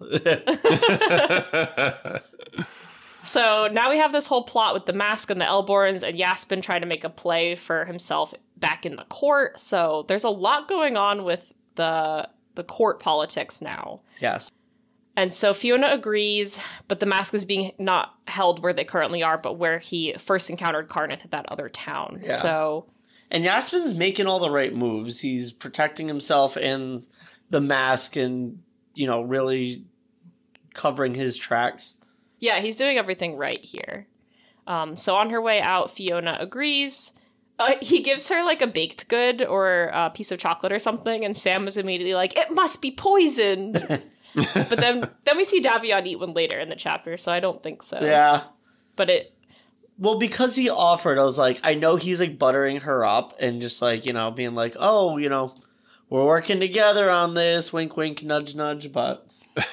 So now we have this whole plot with the mask and the Elborns and Yasmin trying to make a play for himself back in the court. So there's a lot going on with the court politics now. Yes. And so Fiona agrees, but the mask is being not held where they currently are, but where he first encountered Karnith at that other town. Yeah. So... And Yasmin's making all the right moves. He's protecting himself and the mask and, you know, really covering his tracks. Yeah, he's doing everything right here. So on her way out, Fiona agrees. He gives her like a baked good or a piece of chocolate or something, and Sam is immediately like, it must be poisoned. But then we see Davion eat one later in the chapter, so I don't think so. Yeah. But well, because he offered, I was like, I know he's like buttering her up and just like, you know, being like, oh, you know, we're working together on this, wink, wink, nudge, nudge, but...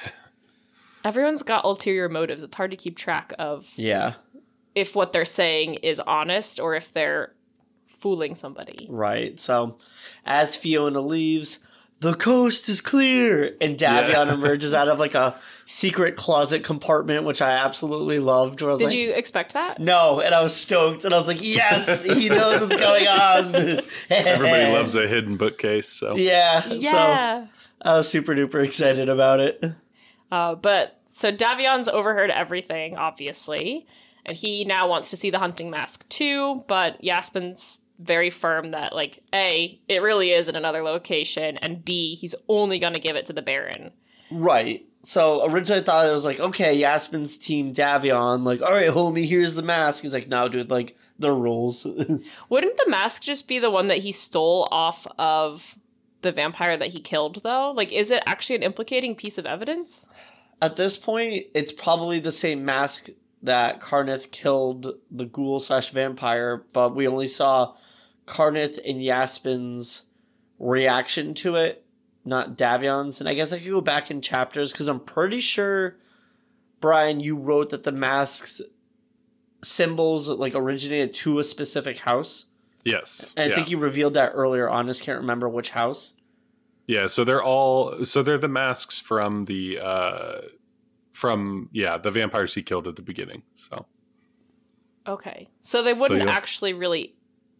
Everyone's got ulterior motives. It's hard to keep track of if what they're saying is honest or if they're fooling somebody. Right. So as Fiona leaves, the coast is clear, and Davion emerges out of like a secret closet compartment, which I absolutely loved. Where I was Did you expect that? No, and I was stoked, and I was like, yes, he knows what's going on. Everybody loves a hidden bookcase, so. Yeah. Yeah. So I was super duper excited about it. But so Davion's overheard everything, obviously, and he now wants to see the hunting mask too, but Yasmin's very firm that, like, A, it really is in another location, and B, he's only going to give it to the Baron. Right. So originally I thought it was like, okay, Yasmin's team Davion, like, all right, homie, here's the mask. He's like, no, dude, like, the rules. Wouldn't the mask just be the one that he stole off of the vampire that he killed, though? Like, is it actually an implicating piece of evidence? At this point, it's probably the same mask that Karnith killed the ghoul/vampire, but we only saw Karnith and Yasmin's reaction to it, not Davion's. And I guess I could go back in chapters because I'm pretty sure, Brian, you wrote that the mask's symbols like originated to a specific house. Yes. And I think you revealed that earlier on. I just can't remember which house. Yeah, so they're the masks from the vampires he killed at the beginning. So okay, so they wouldn't actually really.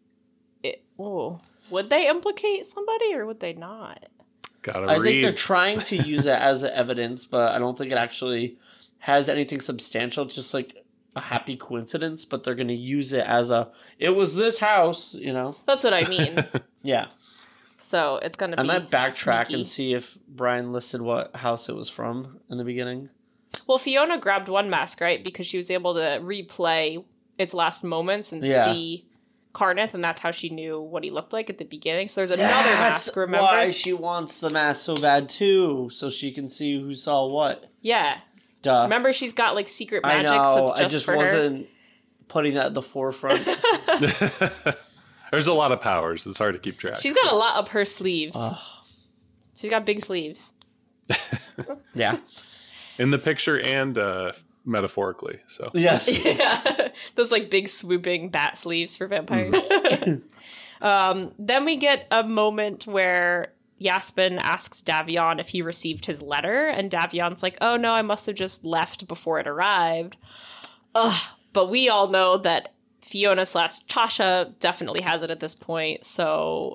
Would they implicate somebody or would they not? I think they're trying to use it as evidence, but I don't think it actually has anything substantial. It's just like a happy coincidence, but they're going to use it as it was this house, you know? That's what I mean. Yeah. So it's going to be I might backtrack sneaky. and see if Brian listed what house it was from in the beginning. Well, Fiona grabbed one mask, right? Because she was able to replay its last moments and see Karnith, and that's how she knew what he looked like at the beginning. So there's another mask, remember? Why she wants the mask so bad too, so she can see who saw what. Yeah. Duh. Remember, she's got like secret I magics know. that's just I just for wasn't putting that at the forefront. There's a lot of powers. It's hard to keep track. She's got a lot up her sleeves. She's got big sleeves. Yeah. Mm-hmm. In the picture and metaphorically. So Yes. Yeah. Those like big swooping bat sleeves for vampires. Then we get a moment where Yaspin asks Davion if he received his letter, and Davion's like, oh no, I must have just left before it arrived. But we all know that Fiona / Tasha definitely has it at this point, so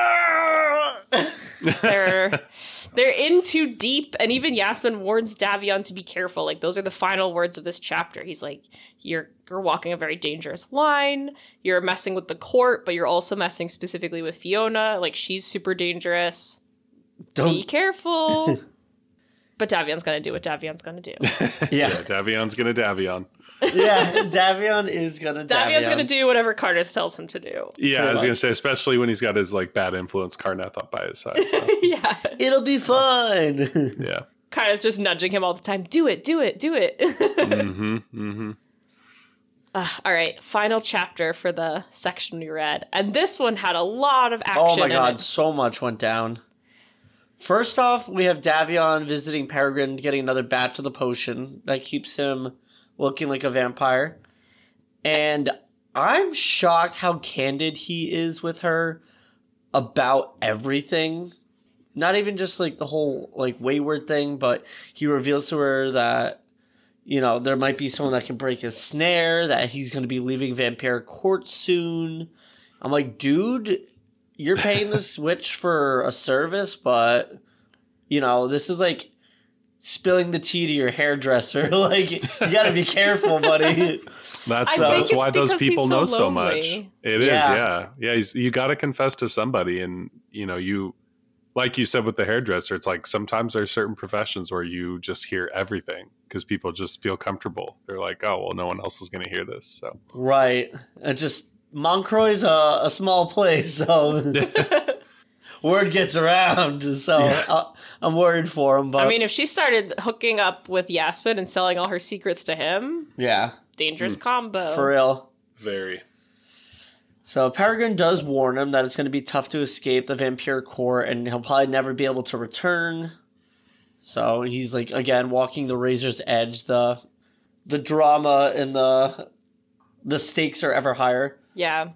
they're in too deep, and even Yaspin warns Davion to be careful. Like, those are the final words of this chapter. He's like, you're walking a very dangerous line. You're messing with the court, but you're also messing specifically with Fiona. Like, she's super dangerous. Be careful. But Davion's gonna do what Davion's gonna do. yeah, Davion's gonna Davion. Yeah, Davion is gonna Davion's gonna do whatever Karnith tells him to do. Yeah, I was gonna say, especially when he's got his like bad influence Karneth up by his side. So. Yeah. It'll be fun. Yeah. Karnith's just nudging him all the time. Do it, do it, do it. All right, final chapter for the section we read. And this one had a lot of action. Oh my god, in it. so much went down. First off, we have Davion visiting Peregrine, getting another batch of the potion that keeps him looking like a vampire. And I'm shocked how candid he is with her about everything. Not even just like the whole like wayward thing, but he reveals to her that, you know, there might be someone that can break his snare, that he's going to be leaving Vampire Court soon. I'm like, dude, you're paying this witch for a service, but, you know, this is like spilling the tea to your hairdresser. Like, you gotta be careful, buddy. That's why those people know so much. It is, yeah. You got to confess to somebody, and you know, you like you said with the hairdresser, it's like sometimes there's certain professions where you just hear everything because people just feel comfortable. They're like, oh well, no one else is going to hear this. So right, Montcroy's a small place, so word gets around. So I'm worried for him. But I mean, if she started hooking up with Yaspin and selling all her secrets to him, dangerous combo. For real. Very. So Peregrine does warn him that it's going to be tough to escape the Vampire Court, and he'll probably never be able to return. So he's like, again, walking the razor's edge. The drama and the stakes are ever higher. Yeah.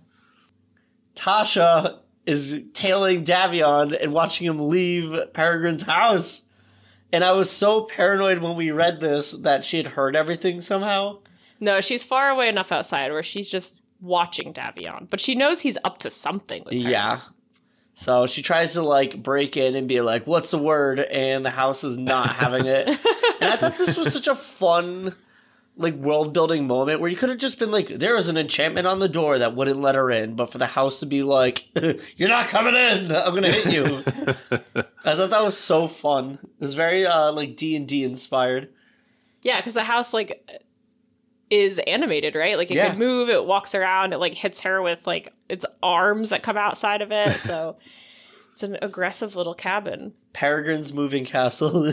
Tasha is tailing Davion and watching him leave Peregrine's house. And I was so paranoid when we read this that she had heard everything somehow. No, she's far away enough outside where she's just watching Davion. But she knows he's up to something with her. Yeah. So she tries to, like, break in and be like, what's the word? And the house is not having it. And I thought this was such a fun, like, world-building moment where you could have just been like, there was an enchantment on the door that wouldn't let her in. But for the house to be like, you're not coming in. I'm going to hit you. I thought that was so fun. It was very, like, D&D inspired. Yeah, because the house, like, is animated, right? Like, it can move, it walks around, it, like, hits her with, like, its arms that come outside of it. So it's an aggressive little cabin. Peregrine's moving castle.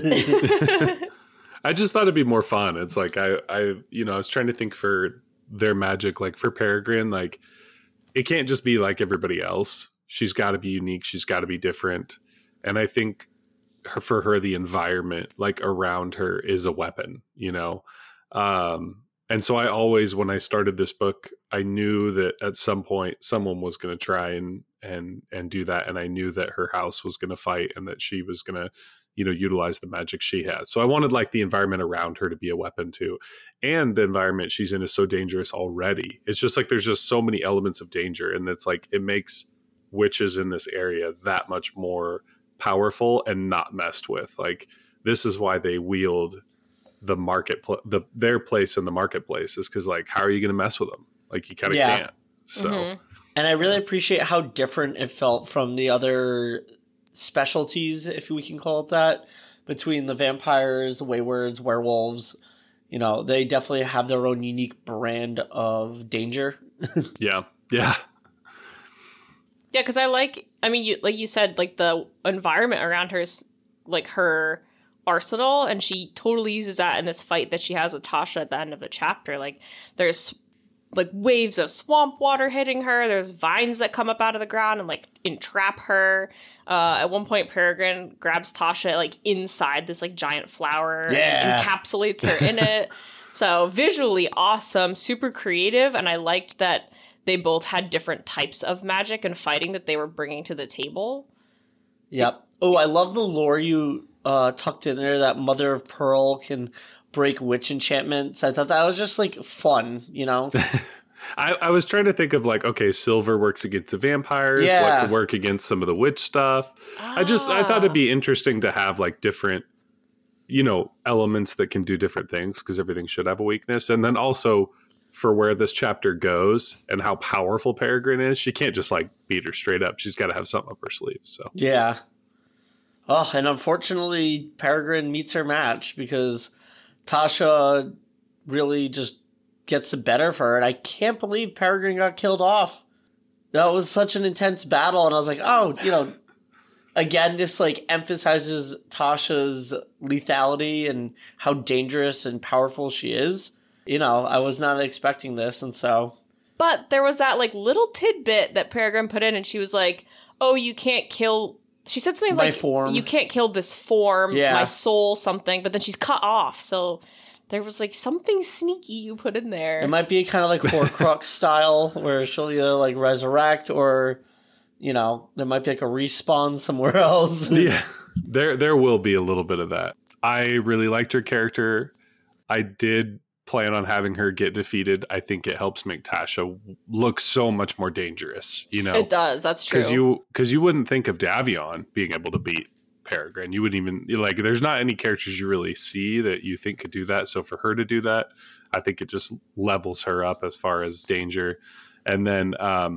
I just thought it'd be more fun. It's like, I was trying to think for their magic, like for Peregrine, like it can't just be like everybody else. She's got to be unique. She's got to be different. And I think for her, the environment like around her is a weapon, you know? And so I always, when I started this book, I knew that at some point someone was going to try and do that. And I knew that her house was going to fight and that she was going to, utilize the magic she has. So I wanted like the environment around her to be a weapon too. And the environment she's in is so dangerous already. It's just like, there's just so many elements of danger. And it's like, it makes witches in this area that much more powerful and not messed with. Like, this is why they wield the market, their place in the marketplace is because like, how are you going to mess with them? Like, you kind of can't. So, And I really appreciate how different it felt from the other specialties, if we can call it that, between the vampires, the waywards, werewolves. They definitely have their own unique brand of danger. Yeah. Yeah, because I mean, like you said, like the environment around her is like her arsenal, and she totally uses that in this fight that she has with Tasha at the end of the chapter. Like, there's like waves of swamp water hitting her. There's vines that come up out of the ground and like entrap her. At one point, Peregrine grabs Tasha like inside this like giant flower and encapsulates her in it. So visually awesome, super creative, and I liked that they both had different types of magic and fighting that they were bringing to the table. Yep. Oh, I love the lore you tucked in there, that Mother of Pearl can break witch enchantments. I thought that was just like fun, you know? I was trying to think of like, okay, silver works against the vampires. Yeah. What could work against some of the witch stuff? I thought it'd be interesting to have like different, you know, elements that can do different things, because everything should have a weakness. And then also for where this chapter goes and how powerful Peregrine is, she can't just like beat her straight up. She's got to have something up her sleeve. So yeah. Oh, and unfortunately, Peregrine meets her match because Tasha really just gets the better of her. And I can't believe Peregrine got killed off. That was such an intense battle. And I was like, oh, you know, again, this like emphasizes Tasha's lethality and how dangerous and powerful she is. You know, I was not expecting this, and so. But there was that like little tidbit that Peregrine put in, and she was like, "Oh, you can't kill." She said something My like, form. "You can't kill this form, Yeah. my soul, something." But then she's cut off, so there was like something sneaky you put in there. It might be kind of like Horcrux style, where she'll either like resurrect or, you know, there might be like a respawn somewhere else. yeah, there will be a little bit of that. I really liked her character. I did plan on having her get defeated. I think it helps make Tasha look so much more dangerous, you know? It does, that's true. Because you wouldn't think of Davion being able to beat Peregrine. You wouldn't even, like, there's not any characters you really see that you think could do that. So for her to do that, I think it just levels her up as far as danger. And then,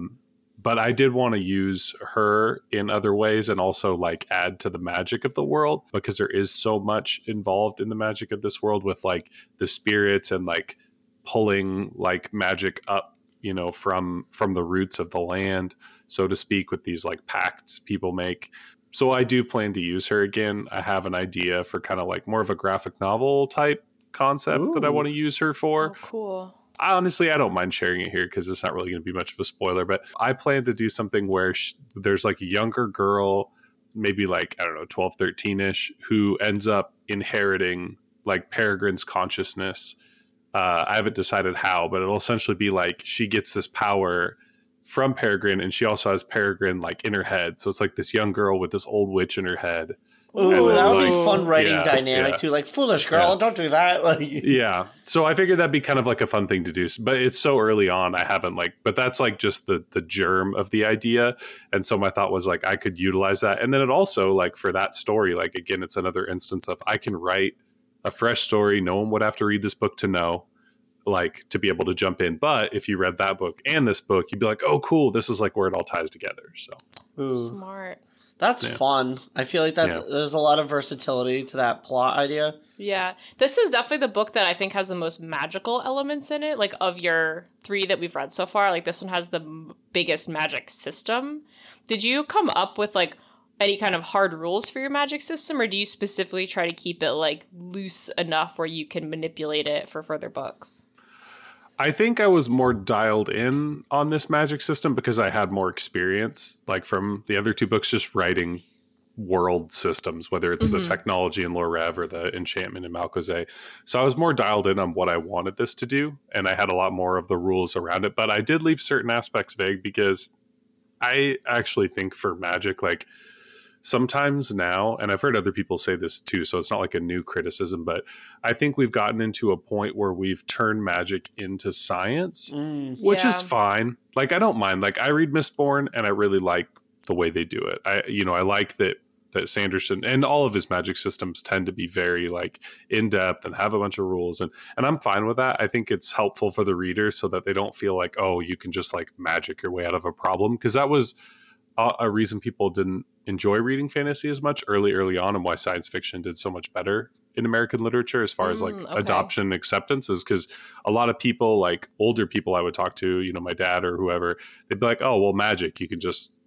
but I did want to use her in other ways and also like add to the magic of the world, because there is so much involved in the magic of this world with like the spirits and like pulling like magic up, you know, from the roots of the land, so to speak, with these like pacts people make. So I do plan to use her again. I have an idea for kind of like more of a graphic novel type concept that I want to use her for. Oh, cool. I don't mind sharing it here because it's not really going to be much of a spoiler, but I plan to do something where there's like a younger girl, maybe like, I don't know, 12, 13-ish, who ends up inheriting like Peregrine's consciousness. I haven't decided how, but it'll essentially be like she gets this power from Peregrine, and she also has Peregrine like in her head. So it's like this young girl with this old witch in her head. Ooh, that would be like, fun writing yeah, dynamic yeah. too. Like, foolish girl, don't do that. Like, Yeah. So I figured that'd be kind of like a fun thing to do. But it's so early on, I haven't like, but that's like just the germ of the idea. And so my thought was like, I could utilize that. And then it also like for that story, like again, it's another instance of I can write a fresh story. No one would have to read this book to know, like to be able to jump in. But if you read that book and this book, you'd be like, oh, cool. This is like where it all ties together. So ooh. Smart. That's fun. I feel like there's a lot of versatility to that plot idea. Yeah. This is definitely the book that I think has the most magical elements in it. Like, of your 3 that we've read so far, like, this one has the biggest magic system. Did you come up with, like, any kind of hard rules for your magic system, or do you specifically try to keep it, like, loose enough where you can manipulate it for further books? I think I was more dialed in on this magic system because I had more experience, like from the other 2 books, just writing world systems, whether it's the technology in Lore Rev or the enchantment in Malcozé. So I was more dialed in on what I wanted this to do, and I had a lot more of the rules around it. But I did leave certain aspects vague because I actually think for magic, like sometimes now, and I've heard other people say this too, so it's not like a new criticism, but I think we've gotten into a point where we've turned magic into science, which is fine. Like, I don't mind. Like, I read Mistborn and I really like the way they do it. I like that Sanderson and all of his magic systems tend to be very like in-depth and have a bunch of rules, and I'm fine with that. I think it's helpful for the reader so that they don't feel like, oh, you can just like magic your way out of a problem, because that was a reason people didn't enjoy reading fantasy as much early on, and why science fiction did so much better in American literature as far as like adoption and acceptance, is because a lot of people, like older people I would talk to, you know, my dad or whoever, they'd be like, oh, well, magic, you can just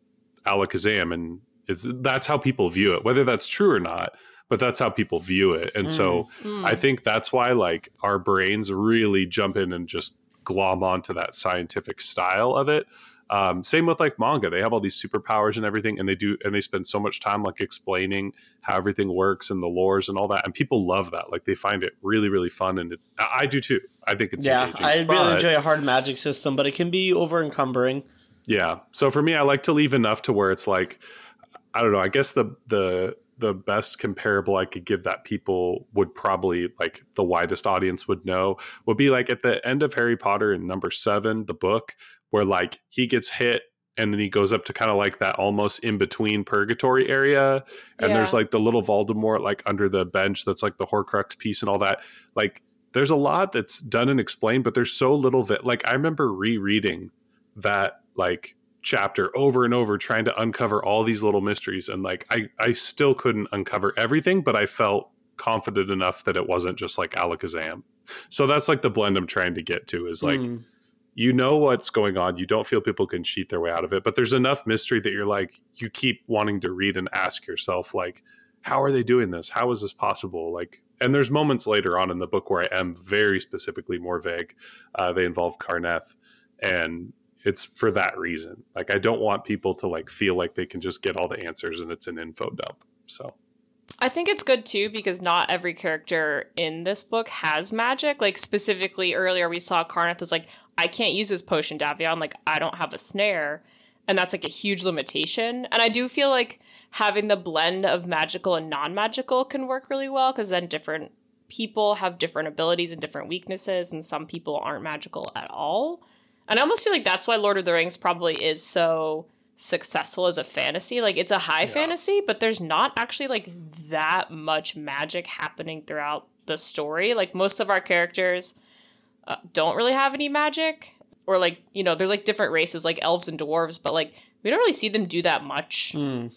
Alakazam, and that's how people view it, whether that's true or not. But that's how people view it. And so I think that's why like our brains really jump in and just glom onto that scientific style of it. Same with like manga. They have all these superpowers and everything, and they spend so much time like explaining how everything works and the lores and all that. And people love that. Like they find it really, really fun. And I do too. I think it's engaging. I really enjoy a hard magic system, but it can be over encumbering. Yeah. So for me, I like to leave enough to where it's like, I don't know, I guess the best comparable I could give that people would probably like the widest audience would know would be like at the end of Harry Potter in number 7, the book, where like he gets hit and then he goes up to kind of like that almost in between purgatory area. And there's like the little Voldemort like under the bench. That's like the Horcrux piece and all that. Like there's a lot that's done and explained, but there's so little that like I remember rereading that like chapter over and over trying to uncover all these little mysteries, and like I still couldn't uncover everything, but I felt confident enough that it wasn't just like Alakazam. So that's like the blend I'm trying to get to is like you know what's going on, you don't feel people can cheat their way out of it, but there's enough mystery that you're like you keep wanting to read and ask yourself like how are they doing this, how is this possible, like. And there's moments later on in the book where I am very specifically more vague. They involve Karneth, and it's for that reason. Like, I don't want people to like feel like they can just get all the answers and it's an info dump. So I think it's good too because not every character in this book has magic. Like specifically earlier we saw Karneth was like, I can't use this potion, Davion. Like I don't have a snare. And that's like a huge limitation. And I do feel like having the blend of magical and non-magical can work really well because then different people have different abilities and different weaknesses, and some people aren't magical at all. And I almost feel like that's why Lord of the Rings probably is so successful as a fantasy. Like, it's a high fantasy, but there's not actually, like, that much magic happening throughout the story. Like, most of our characters don't really have any magic. Or, like, you know, there's, like, different races, like elves and dwarves, but, like, we don't really see them do that much,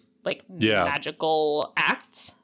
magical acts.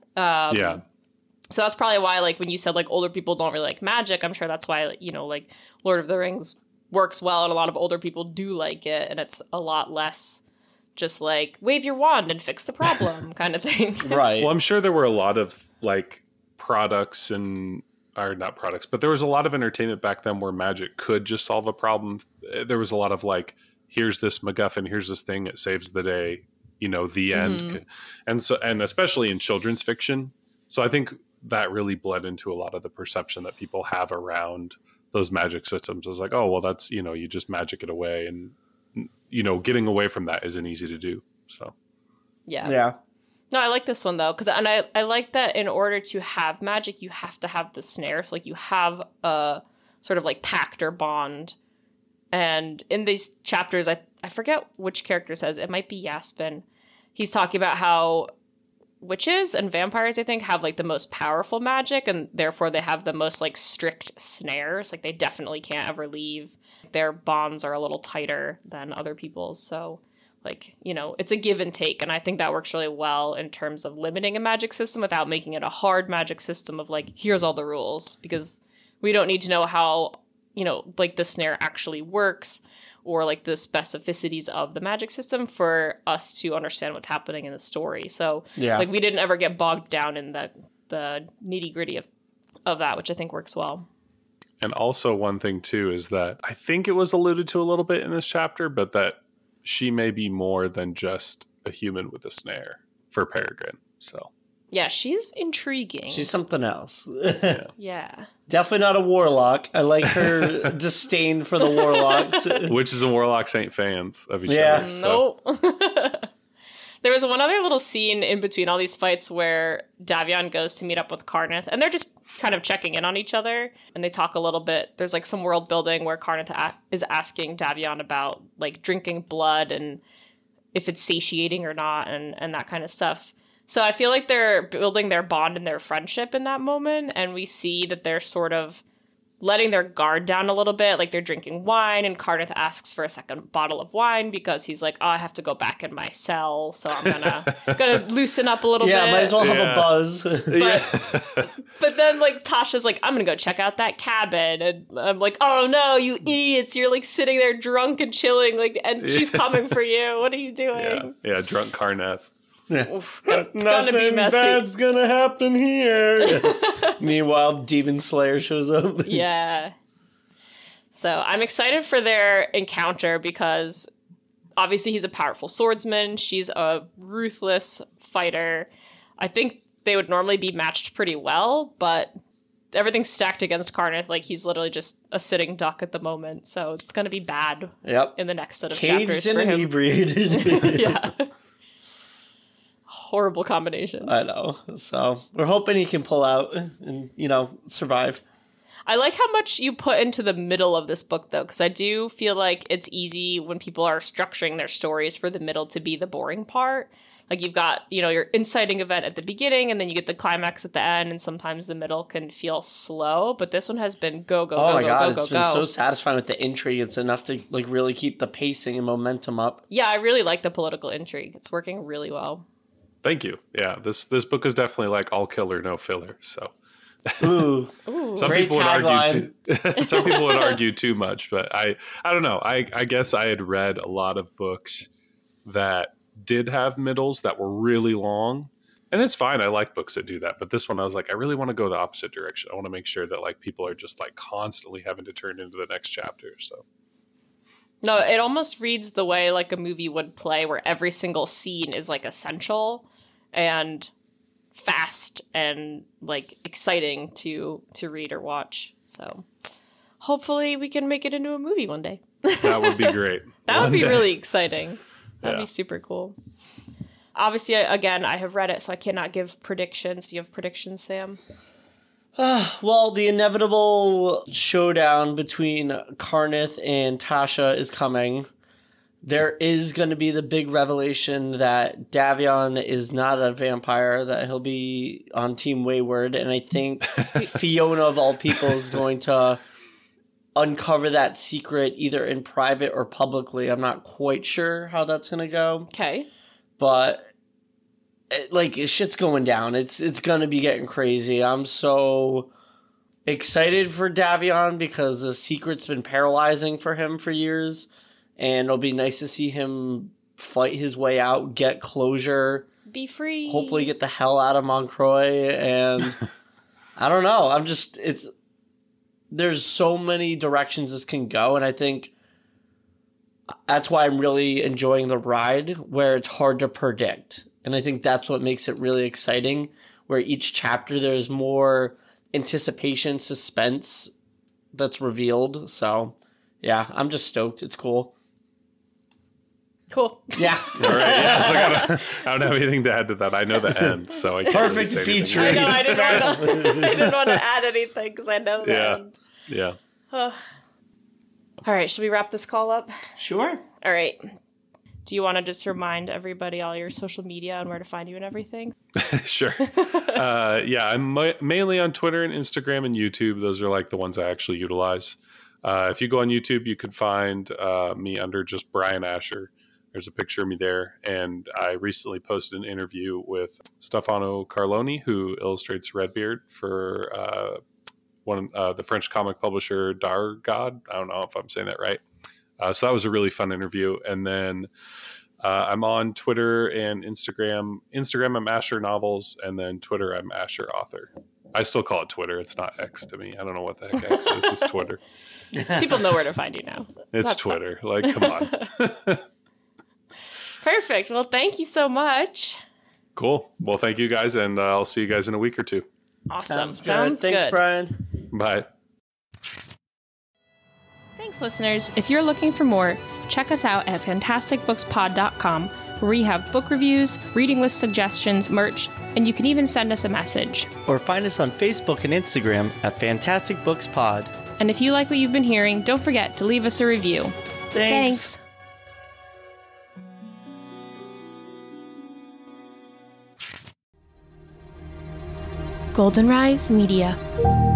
So that's probably why, like, when you said, like, older people don't really like magic, I'm sure that's why, you know, like, Lord of the Rings works well and a lot of older people do like it, and it's a lot less just like wave your wand and fix the problem kind of thing. Right. Well, I'm sure there were a lot of like products or not products, but there was a lot of entertainment back then where magic could just solve a problem. There was a lot of like, here's this MacGuffin, here's this thing, it saves the day, you know, the end. And especially in children's fiction. So I think that really bled into a lot of the perception that people have around those magic systems is like, oh, well, that's, you know, you just magic it away. And, you know, getting away from that isn't easy to do. So, yeah. No, I like this one, though, because I like that in order to have magic, you have to have the snare. So, like, you have a sort of, like, pact or bond. And in these chapters, I forget which character says, it might be Yaspin. He's talking about how witches and vampires, I think, have like the most powerful magic, and therefore they have the most like strict snares. Like they definitely can't ever leave. Their bonds are a little tighter than other people's. So like, you know, it's a give and take. And I think that works really well in terms of limiting a magic system without making it a hard magic system of like, here's all the rules, because we don't need to know how, you know, like the snare actually works or like the specificities of the magic system for us to understand what's happening in the story. So like we didn't ever get bogged down in the nitty gritty of that, which I think works well. And also one thing too is that I think it was alluded to a little bit in this chapter, but that she may be more than just a human with a snare for Peregrine. So yeah, she's intriguing. She's something else. Yeah. Definitely not a warlock. I like her disdain for the warlocks. Witches and warlocks ain't fans of each other. So. Nope. There was one other little scene in between all these fights where Davion goes to meet up with Karneth, and they're just kind of checking in on each other, and they talk a little bit. There's like some world building where Karneth is asking Davion about like drinking blood and if it's satiating or not, and that kind of stuff. So I feel like they're building their bond and their friendship in that moment, and we see that they're sort of letting their guard down a little bit. Like they're drinking wine, and Karnith asks for a second bottle of wine because he's like, oh, I have to go back in my cell, so I'm gonna loosen up a little bit. Yeah, might as well have a buzz. But then like Tasha's like, I'm gonna go check out that cabin, and I'm like, oh no, you idiots! You're like sitting there drunk and chilling, like, and she's coming for you. What are you doing? Yeah, drunk Karneth. Oof, it's gonna be messy. Bad's gonna happen here. Meanwhile, Demon Slayer shows up. Yeah. So I'm excited for their encounter because obviously he's a powerful swordsman. She's a ruthless fighter. I think they would normally be matched pretty well, but everything's stacked against Karnith. Like he's literally just a sitting duck at the moment. So it's gonna be bad. Yep. In the next set of Caged chapters and for him. inebriated. Yeah. Horrible combination. I know. So we're hoping he can pull out and, survive. I like how much you put into the middle of this book, though, because I do feel like it's easy when people are structuring their stories for the middle to be the boring part. Like you've got, your inciting event at the beginning, and then you get the climax at the end, and sometimes the middle can feel slow. But this one has been go, go, oh go, my go, God, go, go, it's been go. so satisfying with the intrigue. It's enough to really keep the pacing and momentum up. Yeah, I really like the political intrigue. It's working really well. Thank you. Yeah, this book is definitely like all killer, no filler. So Ooh, some great people would tagline. argue some people would argue too much, but I don't know. I guess I had read a lot of books that did have middles that were really long, and it's fine. I like books that do that, but this one I was like, I really want to go the opposite direction. I want to make sure that like people are just like constantly having to turn into the next chapter. So. No, it almost reads the way like a movie would play, where every single scene is like essential and fast and like exciting to read or watch. So hopefully we can make it into a movie one day. That would be great. That would be really exciting. That'd be super cool. Obviously, again, I have read it, so I cannot give predictions. Do you have predictions, Sam? Well, the inevitable showdown between Karnith and Tasha is coming. There is going to be the big revelation that Davion is not a vampire, that he'll be on Team Wayward, and I think Fiona, of all people, is going to uncover that secret either in private or publicly. I'm not quite sure how that's going to go. Okay. But shit's going down. It's going to be getting crazy. I'm so excited for Davion because the secret's been paralyzing for him for years. And it'll be nice to see him fight his way out, get closure. Be free. Hopefully get the hell out of Montcroy. And I don't know. There's so many directions this can go. And I think that's why I'm really enjoying the ride, where it's hard to predict. And I think that's what makes it really exciting, where each chapter there's more anticipation, suspense that's revealed. So, yeah, I'm just stoked. It's cool. Cool. Yeah. All right. Yeah. So I don't have anything to add to that. I know the end, so I can't really Perfect say beach anything. read. I didn't want to add anything because I know the end. Yeah. All right, should we wrap this call up? Sure. All right. Do you want to just remind everybody all your social media and where to find you and everything? Sure. Yeah, I'm mainly on Twitter and Instagram and YouTube. Those are like the ones I actually utilize. If you go on YouTube, you can find me under just Brian Asher. There's a picture of me there. And I recently posted an interview with Stefano Carloni, who illustrates Redbeard for the French comic publisher Dargaud. I don't know if I'm saying that right. So that was a really fun interview. And then I'm on Twitter and Instagram. Instagram, I'm Asher Novels. And then Twitter, I'm Asher Author. I still call it Twitter. It's not X to me. I don't know what the heck X is. It's Twitter. People know where to find you now. It's That's Twitter. Like, come on. Perfect. Well, thank you so much. Cool. Well, thank you guys. And I'll see you guys in a week or two. Awesome. Sounds good. Thanks, Brian. Bye. Thanks, listeners. If you're looking for more, check us out at fantasticbookspod.com, where we have book reviews, reading list suggestions, merch, and you can even send us a message. Or find us on Facebook and Instagram at Fantastic Books Pod. And if you like what you've been hearing, don't forget to leave us a review. Thanks. Golden Rise Media.